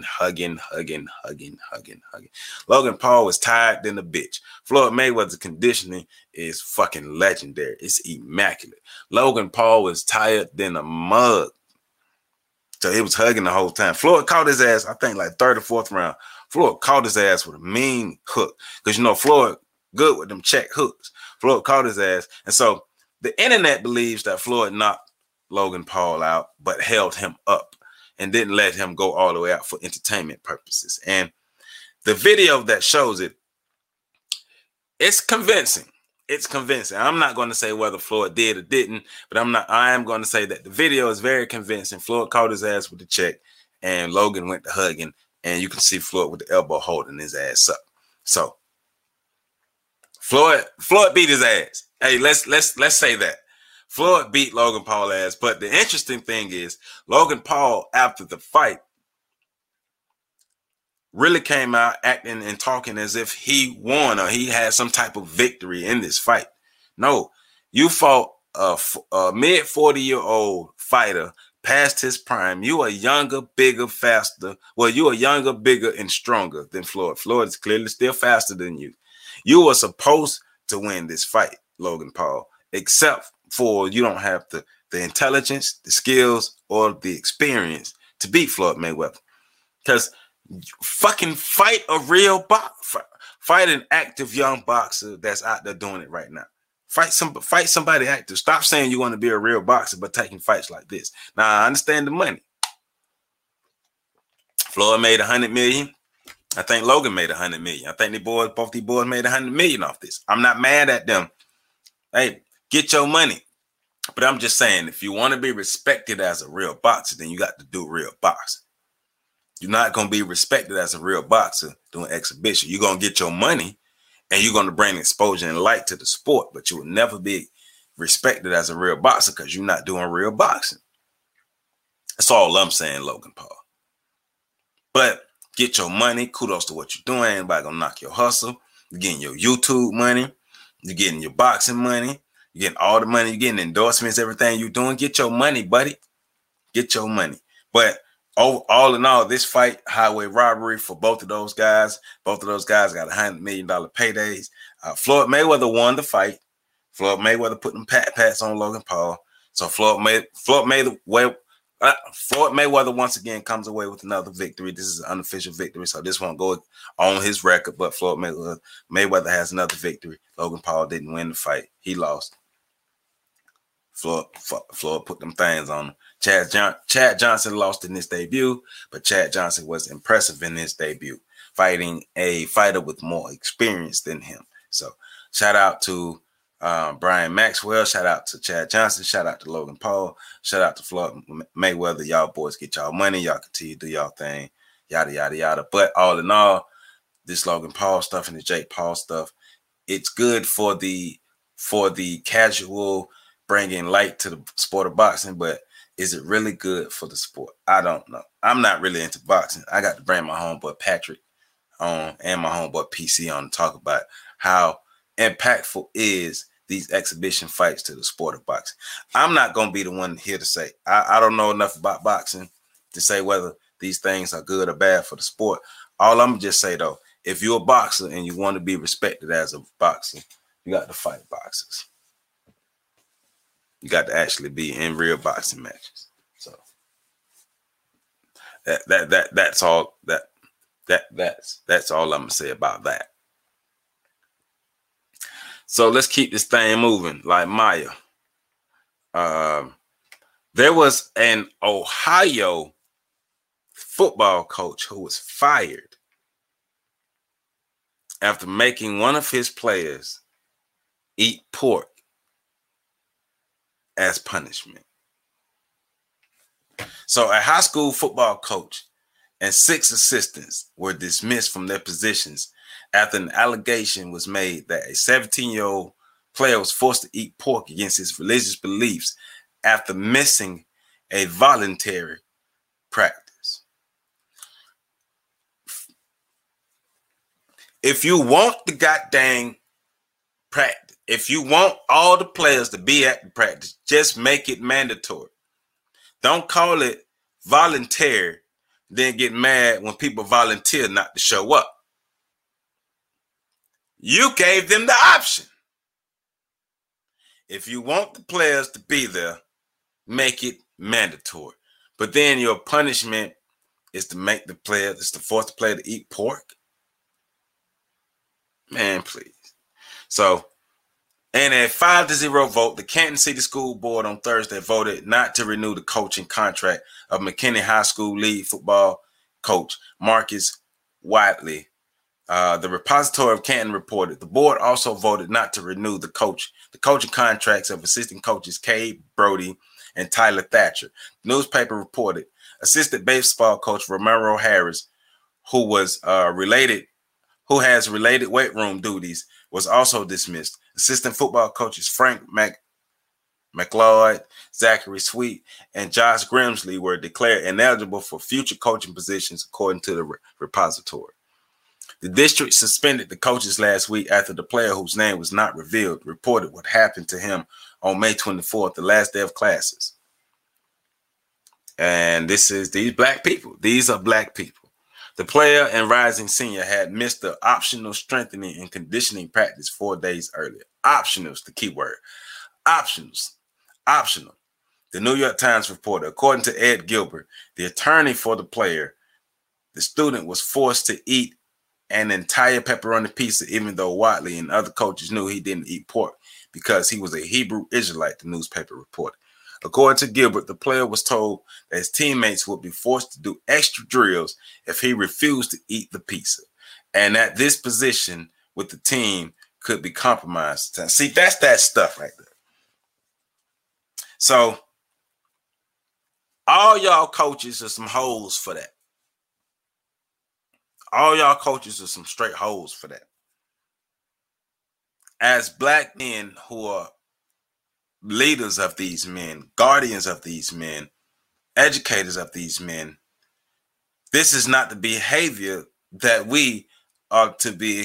Logan Paul was tired than a bitch. Floyd Mayweather's conditioning is fucking legendary. It's immaculate. Logan Paul was tired than a mug. So he was hugging the whole time. Floyd caught his ass, I think like 3rd or 4th round. Floyd caught his ass with a mean hook. Because, you know, Floyd good with them check hooks. Floyd caught his ass. And so the internet believes that Floyd knocked Logan Paul out, but held him up and didn't let him go all the way out for entertainment purposes. And the video that shows it, it's convincing. It's convincing. I'm not going to say whether Floyd did or didn't, but I am going to say that the video is very convincing. Floyd caught his ass with the check and Logan went to hugging, and you can see Floyd with the elbow holding his ass up. So Floyd beat his ass. Hey, let's say that. Floyd beat Logan Paul's ass. But the interesting thing is Logan Paul, after the fight, really came out acting and talking as if he won or he had some type of victory in this fight. No, you fought a mid-40-year-old fighter past his prime. You are younger, bigger, faster. Well, you are younger, bigger, and stronger than Floyd. Floyd is clearly still faster than you. You were supposed to win this fight, Logan Paul, except for you don't have the intelligence, the skills, or the experience to beat Floyd Mayweather. Because fucking fight a real boxer. Fight an active young boxer that's out there doing it right now. Fight somebody active. Stop saying you want to be a real boxer but taking fights like this. Now, I understand the money. Floyd made $100 million. I think Logan made $100 million. I think both these boys made $100 million off this. I'm not mad at them. Hey, get your money. But I'm just saying, if you want to be respected as a real boxer, then you got to do real boxing. You're not going to be respected as a real boxer doing exhibition. You're going to get your money and you're going to bring exposure and light to the sport, but you will never be respected as a real boxer because you're not doing real boxing. That's all I'm saying, Logan Paul. But get your money. Kudos to what you're doing. Ain't nobody going to knock your hustle. You're getting your YouTube money. You're getting your boxing money. You're getting all the money. You're getting endorsements, everything you're doing. Get your money, buddy. Get your money. But all in all, this fight, highway robbery for both of those guys. Both of those guys got $100 million paydays. Floyd Mayweather won the fight. Floyd Mayweather put them pats on Logan Paul. So Floyd Mayweather Floyd Mayweather once again comes away with another victory. This is an unofficial victory, so this won't go on his record. But Floyd Mayweather has another victory. Logan Paul didn't win the fight; he lost. Floyd put them things on him. Chad Johnson lost in his debut, but Chad Johnson was impressive in his debut, fighting a fighter with more experience than him. So shout out to Brian Maxwell, shout out to Chad Johnson, shout out to Logan Paul, shout out to Floyd Mayweather. Y'all boys get y'all money, y'all continue to do y'all thing, yada yada yada. But all in all, this Logan Paul stuff and the Jake Paul stuff, it's good for the casual, bringing light to the sport of boxing. But is it really good for the sport? I don't know. I'm not really into boxing. I got to bring my homeboy Patrick on and my homeboy PC on to talk about how impactful is these exhibition fights to the sport of boxing. I'm not going to be the one here to say. I don't know enough about boxing to say whether these things are good or bad for the sport. All I'm going to just say, though, if you're a boxer and you want to be respected as a boxer, you got to fight boxers. You got to actually be in real boxing matches. So that's all that's all I'm gonna say about that. So let's keep this thing moving. Like Maya, there was an Ohio football coach who was fired after making one of his players eat pork as punishment. So a high school football coach and 6 assistants were dismissed from their positions after an allegation was made that a 17-year-old player was forced to eat pork against his religious beliefs after missing a voluntary practice. If you want the goddamn practice, if you want all the players to be at the practice, just make it mandatory. Don't call it voluntary, then get mad when people volunteer not to show up. You gave them the option. If you want the players to be there, make it mandatory. But then your punishment is to make the player, is to force the player to eat pork. Man, please. So, in a 5-0 vote, the Canton City School Board on Thursday voted not to renew the coaching contract of McKinney High School lead football coach Marcus Whiteley. The repository of Canton reported the board also voted not to renew the coaching contracts of assistant coaches Cade Brody and Tyler Thatcher. The newspaper reported assistant baseball coach Romero Harris, who has related weight room duties, was also dismissed. Assistant football coaches Frank McLeod, Zachary Sweet, and Josh Grimsley were declared ineligible for future coaching positions, according to the repository. The district suspended the coaches last week after the player, whose name was not revealed, reported what happened to him on May 24th, the last day of classes. And these black people. These are black people. The player and rising senior had missed the optional strengthening and conditioning practice 4 days earlier. Optional is the key word. Optionals. Optional. The New York Times reported, according to Ed Gilbert, the attorney for the player, the student was forced to eat an entire pepperoni pizza, even though Watley and other coaches knew he didn't eat pork because he was a Hebrew Israelite, the newspaper reported. According to Gilbert, the player was told that his teammates would be forced to do extra drills if he refused to eat the pizza, and that this position with the team could be compromised. See, that's that stuff right there. So all y'all coaches are some hoes for that. All y'all coaches are some straight hoes for that. As black men who are leaders of these men, guardians of these men, educators of these men, this is not the behavior that we are to be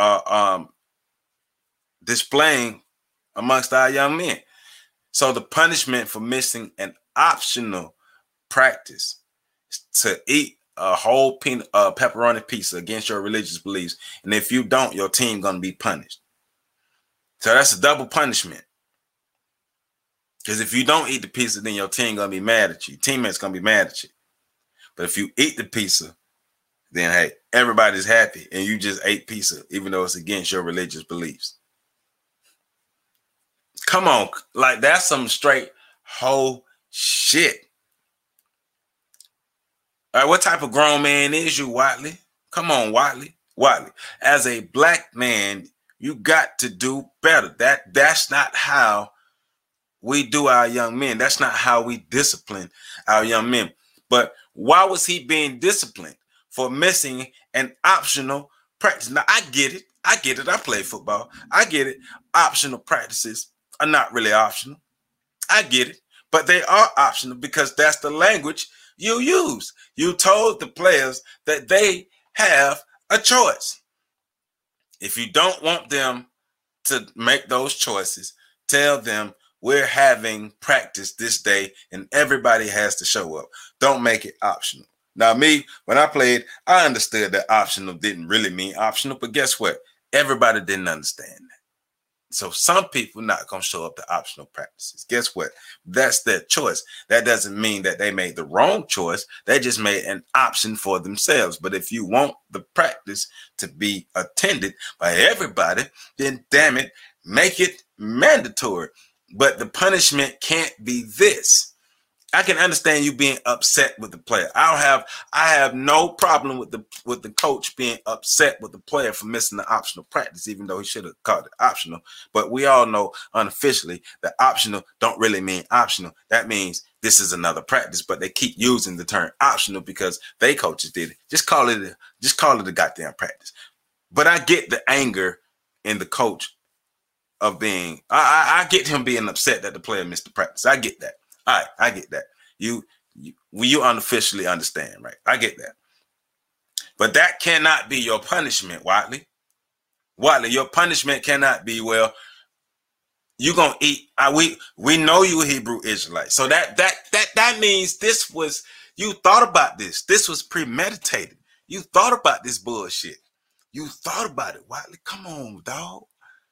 displaying amongst our young men. So the punishment for missing an optional practice is to eat a whole pepperoni pizza against your religious beliefs. And if you don't, your team going to be punished. So that's a double punishment. Because if you don't eat the pizza, then your team gonna be mad at you. Teammates gonna be mad at you. But if you eat the pizza, then hey, everybody's happy, and you just ate pizza, even though it's against your religious beliefs. Come on, like that's some straight whole shit. All right, what type of grown man is you, Watley? Come on, Watley. Watley, as a black man, you got to do better. That's not how we do our young men. That's not how we discipline our young men. But why was he being disciplined? For missing an optional practice. Now, I get it. I play football. I get it. Optional practices are not really optional. I get it. But they are optional because that's the language you use. You told the players that they have a choice. If you don't want them to make those choices, tell them we're having practice this day and everybody has to show up. Don't make it optional. Now, me, when I played, I understood that optional didn't really mean optional, but guess what? Everybody didn't understand that. So some people not going to show up to optional practices. Guess what? That's their choice. That doesn't mean that they made the wrong choice. They just made an option for themselves. But if you want the practice to be attended by everybody, then damn it, make it mandatory. But the punishment can't be this. I can understand you being upset with the player. I have no problem with the coach being upset with the player for missing the optional practice, even though he should have called it optional. But we all know unofficially that optional don't really mean optional. That means this is another practice, but they keep using the term optional because they coaches did it. Just call it a goddamn practice. But I get the anger in the coach of being. I get him being upset that the player missed the practice. I get that. All right, I get that. You unofficially understand, right? I get that. But that cannot be your punishment, Watley. Watley, your punishment cannot be, well, you're going to eat. We know you a Hebrew Israelite. So that means this was, you thought about this. This was premeditated. You thought about this bullshit. You thought about it, Watley. Come on, dog.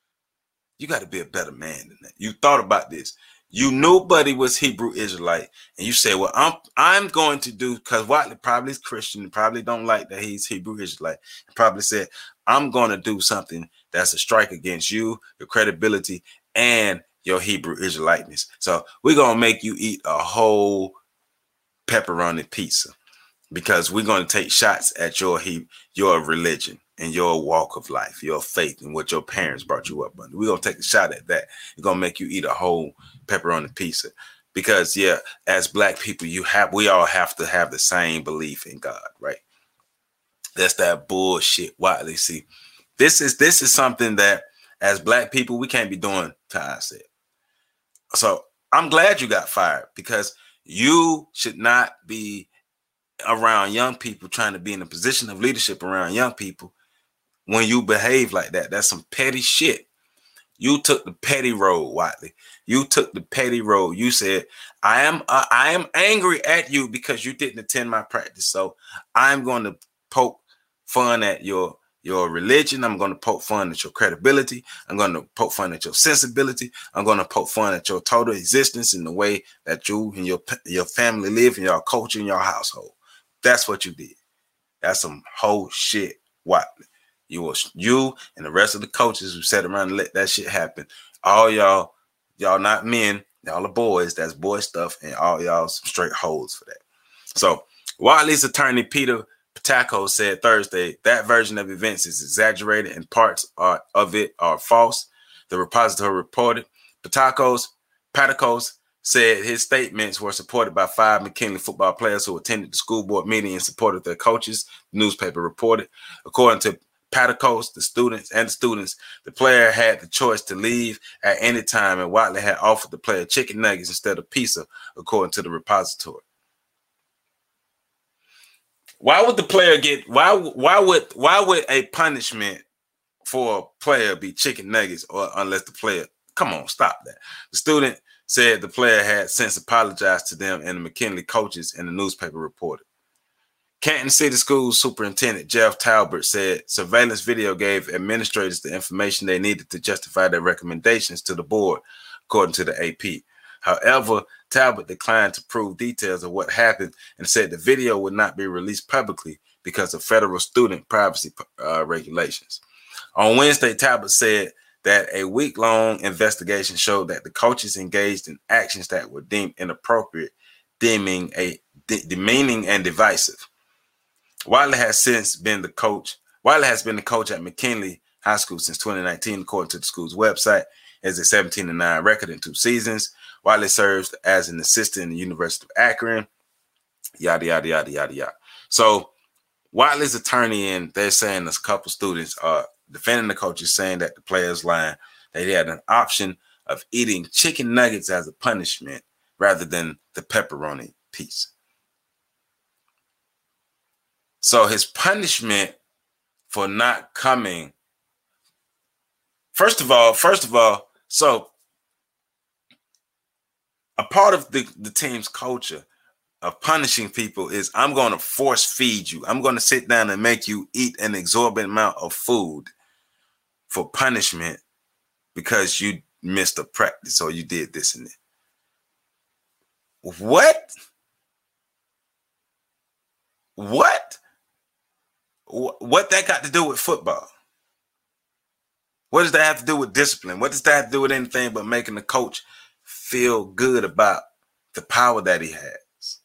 You got to be a better man than that. You thought about this. You knew Buddy was Hebrew Israelite, and you say, well, I'm going to do, because Watley probably is Christian, probably don't like that he's Hebrew Israelite. He probably said, I'm going to do something that's a strike against you, your credibility, and your Hebrew Israeliteness. So we're going to make you eat a whole pepperoni pizza because we're going to take shots at your religion and your walk of life, your faith, and what your parents brought you up under. We're going to take a shot at that. We're going to make you eat a whole pepperoni pizza because, yeah, as black people, we all have to have the same belief in God, right? That's that bullshit, Watley. See, this is something that as black people, we can't be doing to ourselves. So I'm glad you got fired because you should not be around young people trying to be in a position of leadership around young people. When you behave like that, that's some petty shit. You took the petty road, Watley. You took the petty road. You said, I am angry at you because you didn't attend my practice. So I'm going to poke fun at your religion. I'm going to poke fun at your credibility. I'm going to poke fun at your sensibility. I'm going to poke fun at your total existence in the way that you and your family live in your culture, in your household. That's what you did. That's some whole shit, Watley. You and the rest of the coaches who sat around and let that shit happen. All y'all not men, y'all are boys. That's boy stuff, and all y'all some straight hoes for that. So Watley's attorney Peter Patako said Thursday that version of events is exaggerated and parts of it are false. The repository reported. Patakos said his statements were supported by 5 McKinley football players who attended the school board meeting in support of their coaches. The newspaper reported. According to Patakos, the students, the player had the choice to leave at any time, and Watley had offered the player chicken nuggets instead of pizza, according to the repository. Why would the player get? Why would a punishment for a player be chicken nuggets, or unless the player? Come on, stop that. The student said the player had since apologized to them and the McKinley coaches, and the newspaper reported. Canton City Schools Superintendent Jeff Talbert said surveillance video gave administrators the information they needed to justify their recommendations to the board, according to the AP. However, Talbot declined to prove details of what happened and said the video would not be released publicly because of federal student privacy regulations. On Wednesday, Talbot said that a week-long investigation showed that the coaches engaged in actions that were deemed inappropriate, demeaning and divisive. Wiley has been the coach at McKinley High School since 2019, according to the school's website. Has a 17-9 record in 2 seasons. Wiley serves as an assistant in the University of Akron. Yada, yada, yada, yada, yada. So Wiley's attorney, and they're saying a couple students are defending the coaches, saying that the players lying. They had an option of eating chicken nuggets as a punishment rather than the pepperoni piece. So his punishment for not coming, first of all, so a part of the team's culture of punishing people is I'm going to force feed you. I'm going to sit down and make you eat an exorbitant amount of food for punishment because you missed a practice or you did this and that. What? What that got to do with football? What does that have to do with discipline? What does that have to do with anything but making the coach feel good about the power that he has?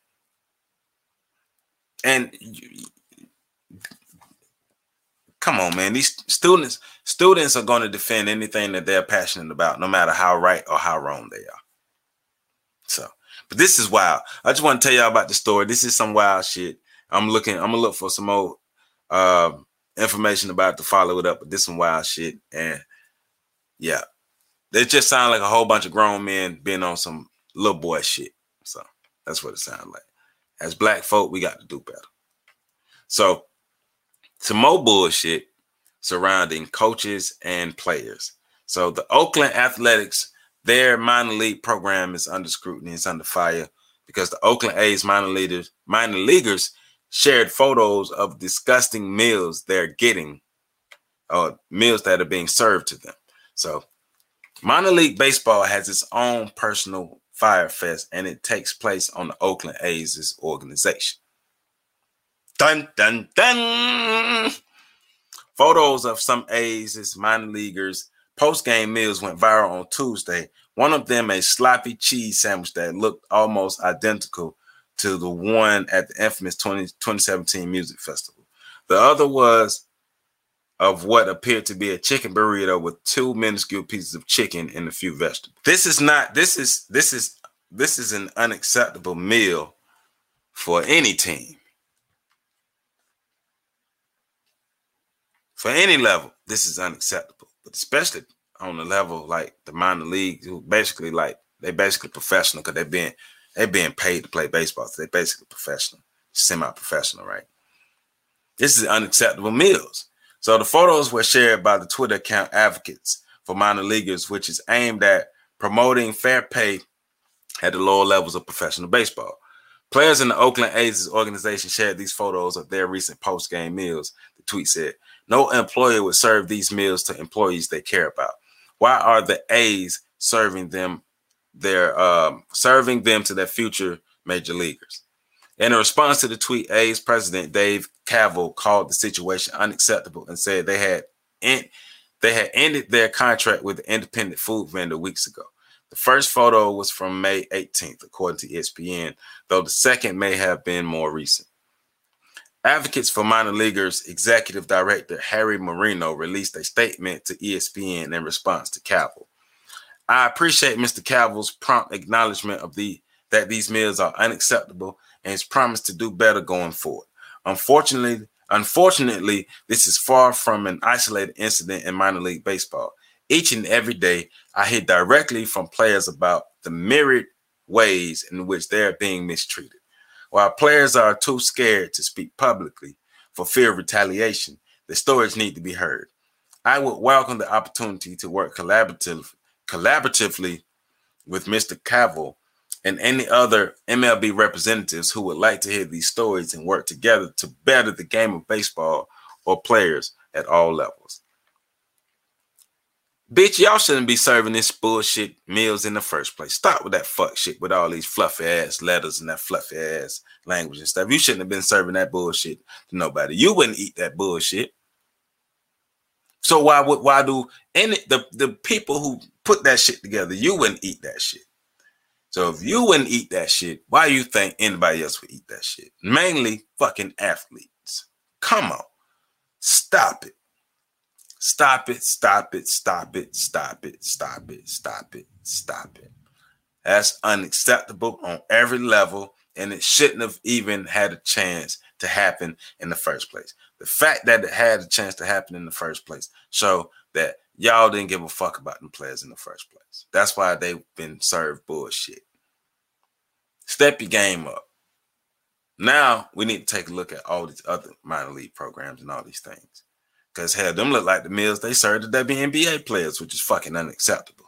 And come on, man. These students are going to defend anything that they're passionate about, no matter how right or how wrong they are. So, but this is wild. I just want to tell y'all about the story. This is some wild shit. I'm gonna look for some more information about it to follow it up, but this is some wild shit. And yeah, it just sounds like a whole bunch of grown men being on some little boy shit. So that's what it sounds like. As black folk, we got to do better. So some more bullshit surrounding coaches and players. So the Oakland Athletics, their minor league program is under scrutiny. It's under fire because the Oakland A's minor leaguers shared photos of disgusting meals they're getting, or meals that are being served to them. So minor league baseball has its own personal fire fest, and it takes place on the Oakland A's organization. Dun, dun, dun. Photos of some A's minor leaguers post-game meals went viral on Tuesday. One of them, a sloppy cheese sandwich that looked almost identical to the one at the infamous 2017 music festival. The other was of what appeared to be a chicken burrito with 2 minuscule pieces of chicken and a few vegetables. This is an unacceptable meal for any team. For any level, this is unacceptable, but especially on the level like the minor leagues, who basically professional because they're being paid to play baseball. So they're basically professional, semi-professional, right? This is unacceptable meals. So the photos were shared by the Twitter account Advocates for Minor Leaguers, which is aimed at promoting fair pay at the lower levels of professional baseball. Players in the Oakland A's organization shared these photos of their recent post-game meals. The tweet said, "No employer would serve these meals to employees they care about. Why are the A's serving them to their future major leaguers?" In a response to the tweet, A's president Dave Kaval called the situation unacceptable and said they had ended their contract with the independent food vendor weeks ago. The first photo was from May 18th, according to ESPN, though the second may have been more recent. Advocates for Minor Leaguers Executive Director Harry Marino released a statement to ESPN in response to Kaval. "I appreciate Mr. Caval's prompt acknowledgement of that these meals are unacceptable and his promise to do better going forward. Unfortunately, this is far from an isolated incident in minor league baseball. Each and every day, I hear directly from players about the myriad ways in which they are being mistreated. While players are too scared to speak publicly for fear of retaliation, the stories need to be heard. I would welcome the opportunity to work collaboratively with Mr. Kaval and any other MLB representatives who would like to hear these stories and work together to better the game of baseball or players at all levels." Bitch, y'all shouldn't be serving this bullshit meals in the first place. Stop with that fuck shit with all these fluffy ass letters and that fluffy ass language and stuff. You shouldn't have been serving that bullshit to nobody. You wouldn't eat that bullshit. So why do any the people who put that shit together, you wouldn't eat that shit. So if you wouldn't eat that shit, why you think anybody else would eat that shit? Mainly fucking athletes. Come on. Stop it. Stop it, stop it, stop it, stop it, stop it, stop it, stop it. That's unacceptable on every level, and it shouldn't have even had a chance to happen in the first place. The fact that it had a chance to happen in the first place show that y'all didn't give a fuck about them players in the first place. That's why they've been served bullshit. Step your game up. Now we need to take a look at all these other minor league programs and all these things. Because hell, them look like the meals they serve the WNBA players, which is fucking unacceptable.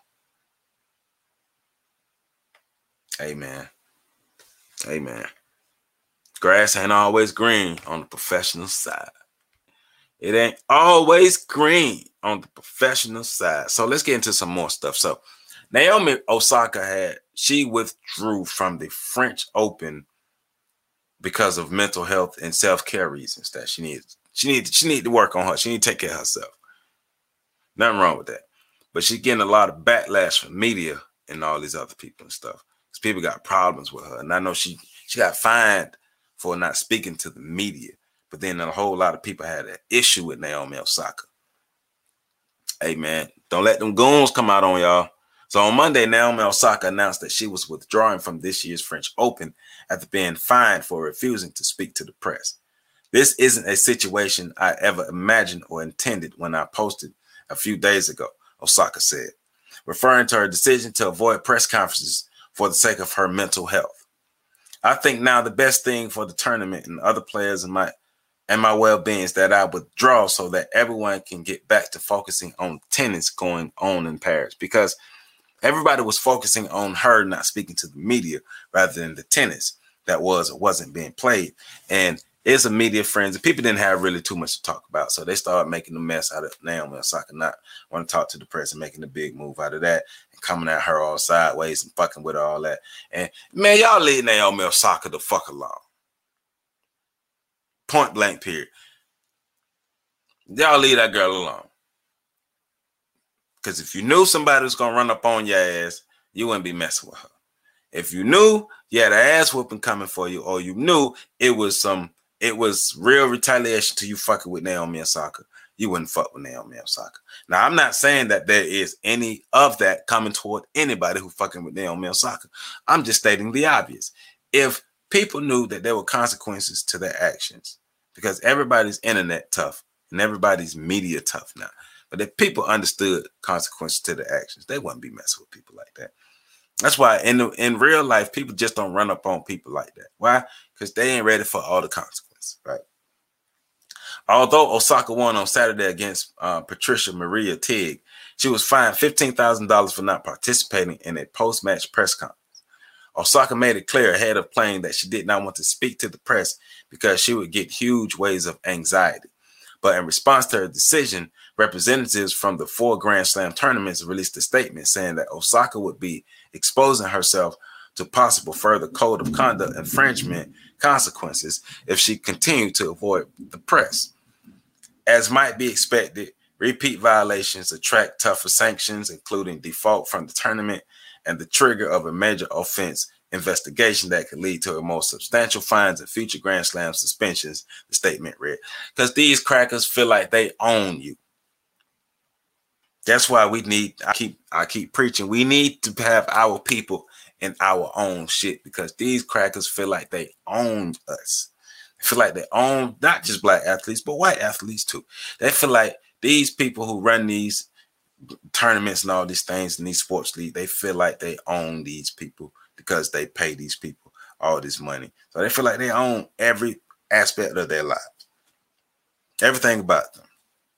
Amen. Amen. Grass ain't always green on the professional side. It ain't always green on the professional side. So let's get into some more stuff. So Naomi Osaka she withdrew from the French Open because of mental health and self-care reasons that she needs. She need to work on her. She need to take care of herself. Nothing wrong with that. But she's getting a lot of backlash from media and all these other people and stuff. Because people got problems with her. And I know she got fined for not speaking to the media. But then a whole lot of people had an issue with Naomi Osaka. Hey, man, don't let them goons come out on y'all. So on Monday, Naomi Osaka announced that she was withdrawing from this year's French Open after being fined for refusing to speak to the press. This isn't a situation I ever imagined or intended when I posted a few days ago, Osaka said, referring to her decision to avoid press conferences for the sake of her mental health. I think now the best thing for the tournament and other players and my well-being is that I withdraw so that everyone can get back to focusing on tennis going on in Paris, because everybody was focusing on her not speaking to the media rather than the tennis that was or wasn't being played. And it's a media frenzy. People didn't have really too much to talk about. So they started making a mess out of Naomi Osaka not want to talk to the press and making a big move out of that and coming at her all sideways and fucking with her all that. And man, y'all leave Naomi Osaka the fuck alone. Point blank period. Y'all leave that girl alone. Because if you knew somebody was going to run up on your ass, you wouldn't be messing with her. If you knew you had an ass whooping coming for you, or you knew it was real retaliation to you fucking with Naomi Osaka, you wouldn't fuck with Naomi Osaka. Now, I'm not saying that there is any of that coming toward anybody who fucking with Naomi Osaka. I'm just stating the obvious. If people knew that there were consequences to their actions, because everybody's internet tough and everybody's media tough now. But if people understood consequences to their actions, they wouldn't be messing with people like that. That's why in real life, people just don't run up on people like that. Why? Because they ain't ready for all the consequences, right? Although Osaka won on Saturday against Patricia Maria Tig, she was fined $15,000 for not participating in a post-match press conference. Osaka made it clear ahead of playing that she did not want to speak to the press because she would get huge waves of anxiety. But in response to her decision, representatives from the 4 Grand Slam tournaments released a statement saying that Osaka would be exposing herself to possible further code of conduct infringement consequences if she continued to avoid the press. As might be expected, repeat violations attract tougher sanctions, including default from the tournament and the trigger of a major offense investigation that could lead to a more substantial fines and future Grand Slam suspensions, the statement read. Because these crackers feel like they own you. That's why we need, I keep preaching, we need to have our people in our own shit, because these crackers feel like they own us. They feel like they own not just black athletes, but white athletes too. They feel like these people who run these tournaments and all these things in these sports leagues, they feel like they own these people because they pay these people all this money. So they feel like they own every aspect of their lives, everything about them.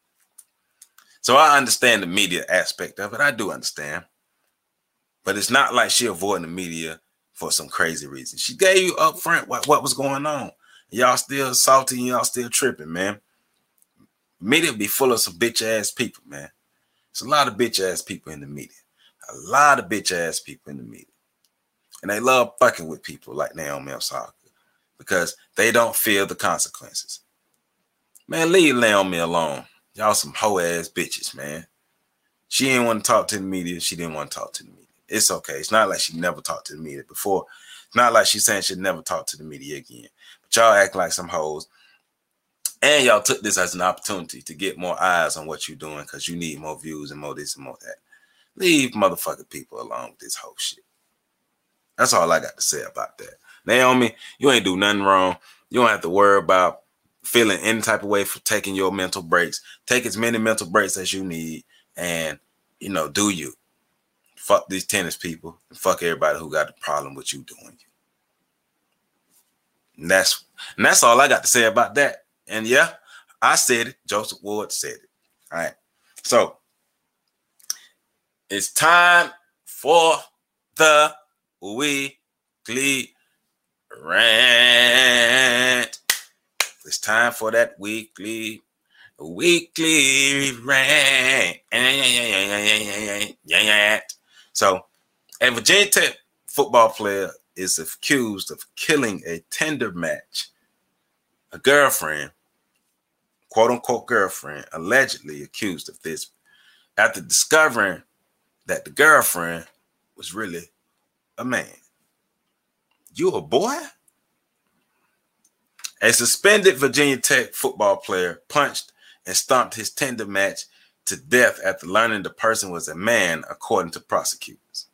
So I understand the media aspect of it. I do understand. But it's not like she avoiding the media for some crazy reason. She gave you up front what was going on. Y'all still salty and y'all still tripping, man. Media be full of some bitch ass people, man. There's a lot of bitch ass people in the media. A lot of bitch ass people in the media. And they love fucking with people like Naomi Osaka because they don't feel the consequences. Man, leave Naomi alone. Y'all some hoe ass bitches, man. She didn't want to talk to the media. She didn't want to talk to the media. It's okay. It's not like she never talked to the media before. It's not like she's saying she'd never talk to the media again. But y'all act like some hoes. And y'all took this as an opportunity to get more eyes on what you're doing because you need more views and more this and more that. Leave motherfucking people alone with this whole shit. That's all I got to say about that. Naomi, you ain't do nothing wrong. You don't have to worry about feeling any type of way for taking your mental breaks. Take as many mental breaks as you need and, do you. Fuck these tennis people and fuck everybody who got a problem with you doing you. And that's all I got to say about that. And yeah, I said it. Joseph Ward said it. All right. So it's time for the weekly rant. It's time for that weekly rant. So, a Virginia Tech football player is accused of killing a Tinder match. A girlfriend, quote unquote girlfriend, allegedly accused of this after discovering that the girlfriend was really a man. You a boy? A suspended Virginia Tech football player punched and stomped his Tinder match to death after learning the person was a man, according to prosecutors.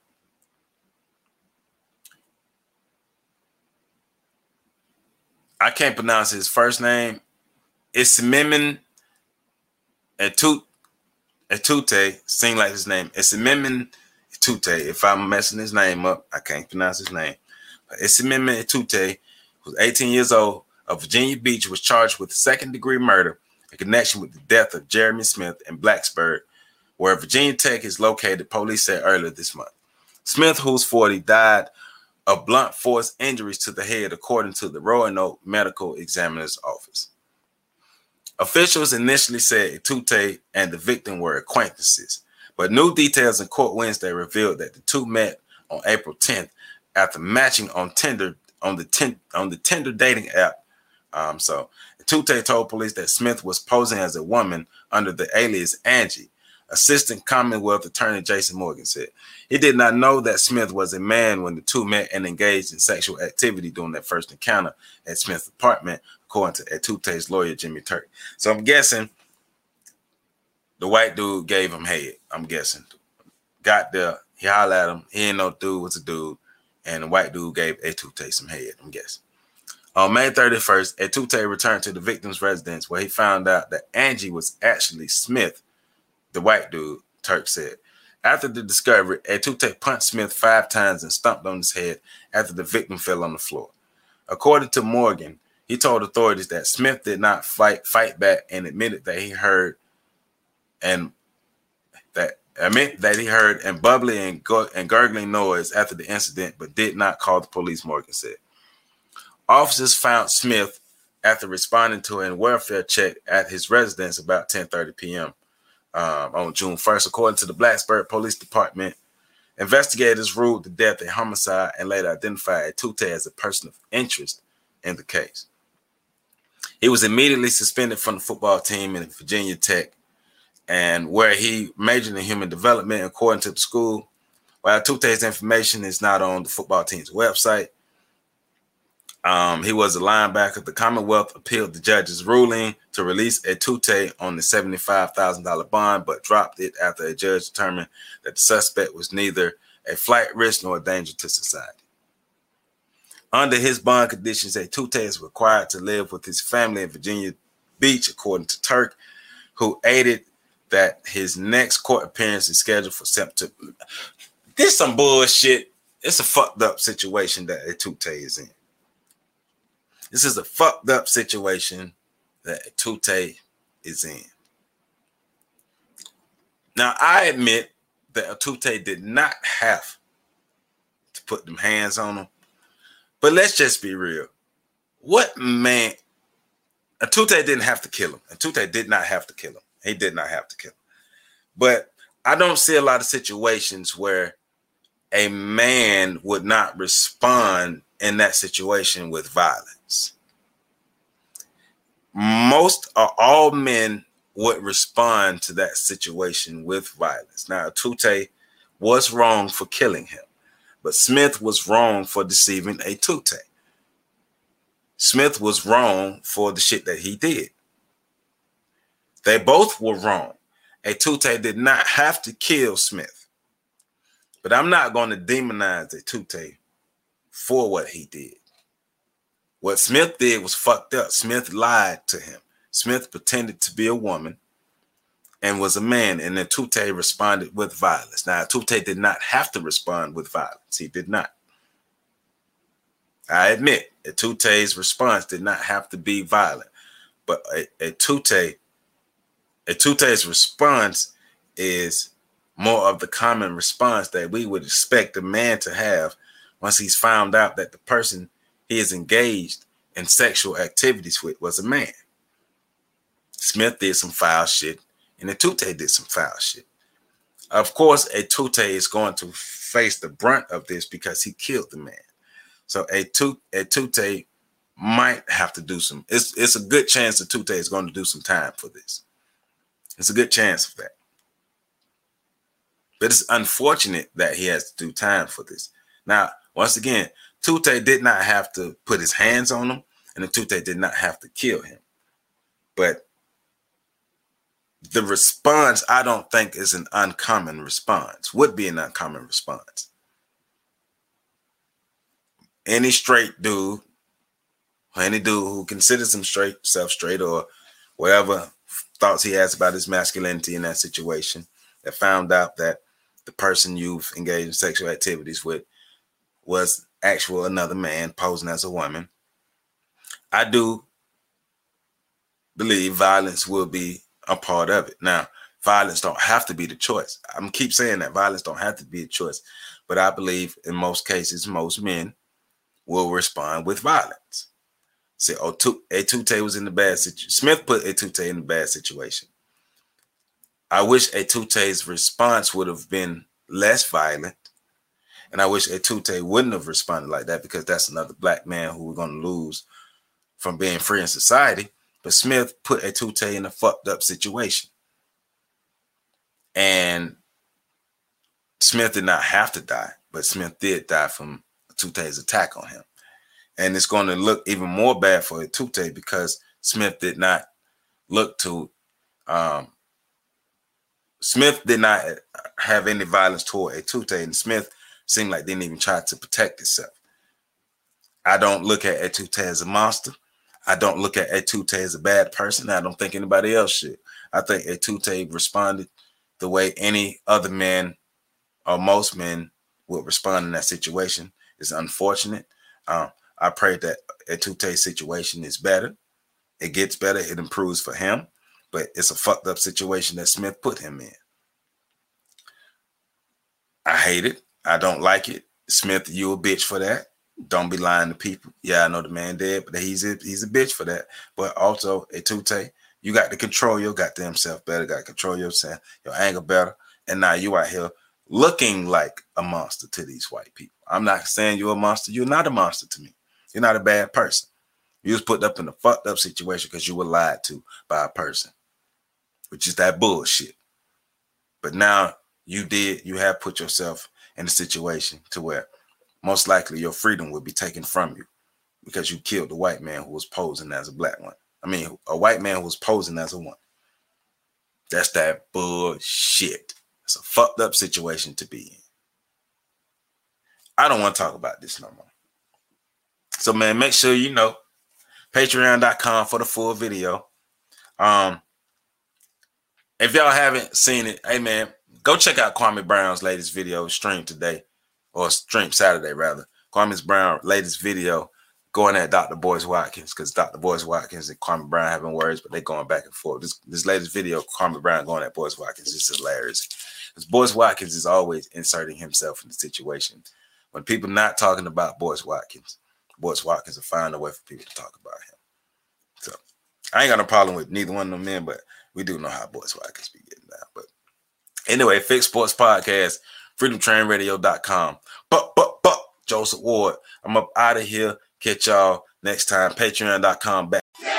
I can't pronounce his first name. Isimemen Etute. Seems like his name. Isimemen Etute. If I'm messing his name up, I can't pronounce his name. Isimemen Etute, who's 18 years old, of Virginia Beach, was charged with second-degree murder in connection with the death of Jeremy Smith in Blacksburg, where Virginia Tech is located, police said earlier this month. Smith, who's 40, died of blunt force injuries to the head, according to the Roanoke Medical Examiner's Office. Officials initially said Etute and the victim were acquaintances, but new details in court Wednesday revealed that the two met on April 10th after matching on Tinder on the Tinder dating app. So Etute told police that Smith was posing as a woman under the alias Angie. Assistant Commonwealth Attorney Jason Morgan said he did not know that Smith was a man when the two met and engaged in sexual activity during their first encounter at Smith's apartment, according to Etute's lawyer, Jimmy Turk. So I'm guessing the white dude gave him head. I'm guessing. Got there, he hollered at him. He didn't know dude was a dude, and the white dude gave Etute some head, I'm guessing. On May 31st, Etute returned to the victim's residence where he found out that Angie was actually Smith, the white dude, Turk said. After the discovery, Etute punched Smith 5 times and stomped on his head after the victim fell on the floor. According to Morgan, he told authorities that Smith did not fight back and admitted that he heard bubbly and gurgling noise after the incident, but did not call the police, Morgan said. Officers found Smith after responding to a welfare check at his residence about 10:30 p.m. On June 1st, according to the Blacksburg Police Department. Investigators ruled the death a homicide and later identified Etute as a person of interest in the case. He was immediately suspended from the football team in Virginia Tech, and where he majored in human development, according to the school. While Etute's information is not on the football team's website, he was a linebacker. The Commonwealth appealed the judge's ruling to release Etute on the $75,000 bond, but dropped it after a judge determined that the suspect was neither a flight risk nor a danger to society. Under his bond conditions, Etute is required to live with his family in Virginia Beach, according to Turk, who aided that his next court appearance is scheduled for September. This some bullshit. It's a fucked up situation that Etute is in. This is a fucked up situation that Etute is in. Now, I admit that Etute did not have to put them hands on him. But let's just be real. What man? Etute didn't have to kill him. Etute did not have to kill him. He did not have to kill him. But I don't see a lot of situations where a man would not respond in that situation with violence. Most or all men would respond to that situation with violence. Now, Tute was wrong for killing him, but Smith was wrong for deceiving a Tute. Smith was wrong for the shit that he did. They both were wrong. A Tute did not have to kill Smith. But I'm not going to demonize a Tute for what he did. What Smith did was fucked up. Smith lied to him. Smith pretended to be a woman and was a man, and the Tute responded with violence. Now, Tute did not have to respond with violence. He did not. I admit, a Tute's response did not have to be violent, but a Tute's response is more of the common response that we would expect a man to have once he's found out that the person he is engaged in sexual activities with was a man. Smith did some foul shit, and a Tute did some foul shit. Of course, a Tute is going to face the brunt of this because he killed the man. So a Tute might have to do some. It's a good chance the Tute is going to do some time for this. It's a good chance for that. But it's unfortunate that he has to do time for this. Now, once again, Tute did not have to put his hands on him, and the Tute did not have to kill him. But the response, I don't think, is an uncommon response. Would be an uncommon response. Any straight dude, or any dude who considers himself straight, or whatever thoughts he has about his masculinity in that situation, that found out that the person you've engaged in sexual activities with was actual another man posing as a woman. I do believe violence will be a part of it. Now, violence don't have to be the choice. I'm keep saying that violence don't have to be a choice, but I believe in most cases, most men will respond with violence. Say, oh, a Tute was in the bad situation. Smith put a Tute in a bad situation. I wish a Tute's response would have been less violent, and I wish a Tute wouldn't have responded like that, because that's another black man who we're going to lose from being free in society. But Smith put a Tute in a fucked up situation. And Smith did not have to die, but Smith did die from Tute's attack on him. And it's going to look even more bad for a Tute because Smith did not look to, Smith did not have any violence toward a Tute, and Smith seemed like didn't even try to protect himself. I don't look at a Tute as a monster. I don't look at a Tute as a bad person. I don't think anybody else should. I think a Tute responded the way any other man or most men would respond in that situation. It's unfortunate. I pray that a Tute situation is better. It gets better. It improves for him. But it's a fucked up situation that Smith put him in. I hate it. I don't like it. Smith, you a bitch for that. Don't be lying to people. Yeah, I know the man dead, but he's a bitch for that. But also, a Tute, you got to control your goddamn self better. Got to control yourself, your anger better. And now you out here looking like a monster to these white people. I'm not saying you're a monster. You're not a monster to me. You're not a bad person. You was put up in a fucked up situation because you were lied to by a person, which is that bullshit. But now you have put yourself in a situation to where most likely your freedom will be taken from you because you killed the white man who was posing as a black one. I mean, a white man who was posing as a woman. That's that bullshit. It's a fucked up situation to be in. I don't want to talk about this no more. So, man, make sure you know patreon.com for the full video. If y'all haven't seen it, hey, man, go check out Kwame Brown's latest video streamed today, or streamed Saturday, rather. Kwame Brown's latest video going at Dr. Boyce Watkins, because Dr. Boyce Watkins and Kwame Brown having words, but they're going back and forth. This latest video, Kwame Brown going at Boyce Watkins, is hilarious. Because Boyce Watkins is always inserting himself in the situation. When people not talking about Boyce Watkins will find a way for people to talk about him. So I ain't got no problem with neither one of them men, but we do know how Boyce Watkins be getting down. But Anyway, Fix Sports Podcast, freedomtrainradio.com. Joseph Ward, I'm up out of here. Catch y'all next time. Patreon.com back.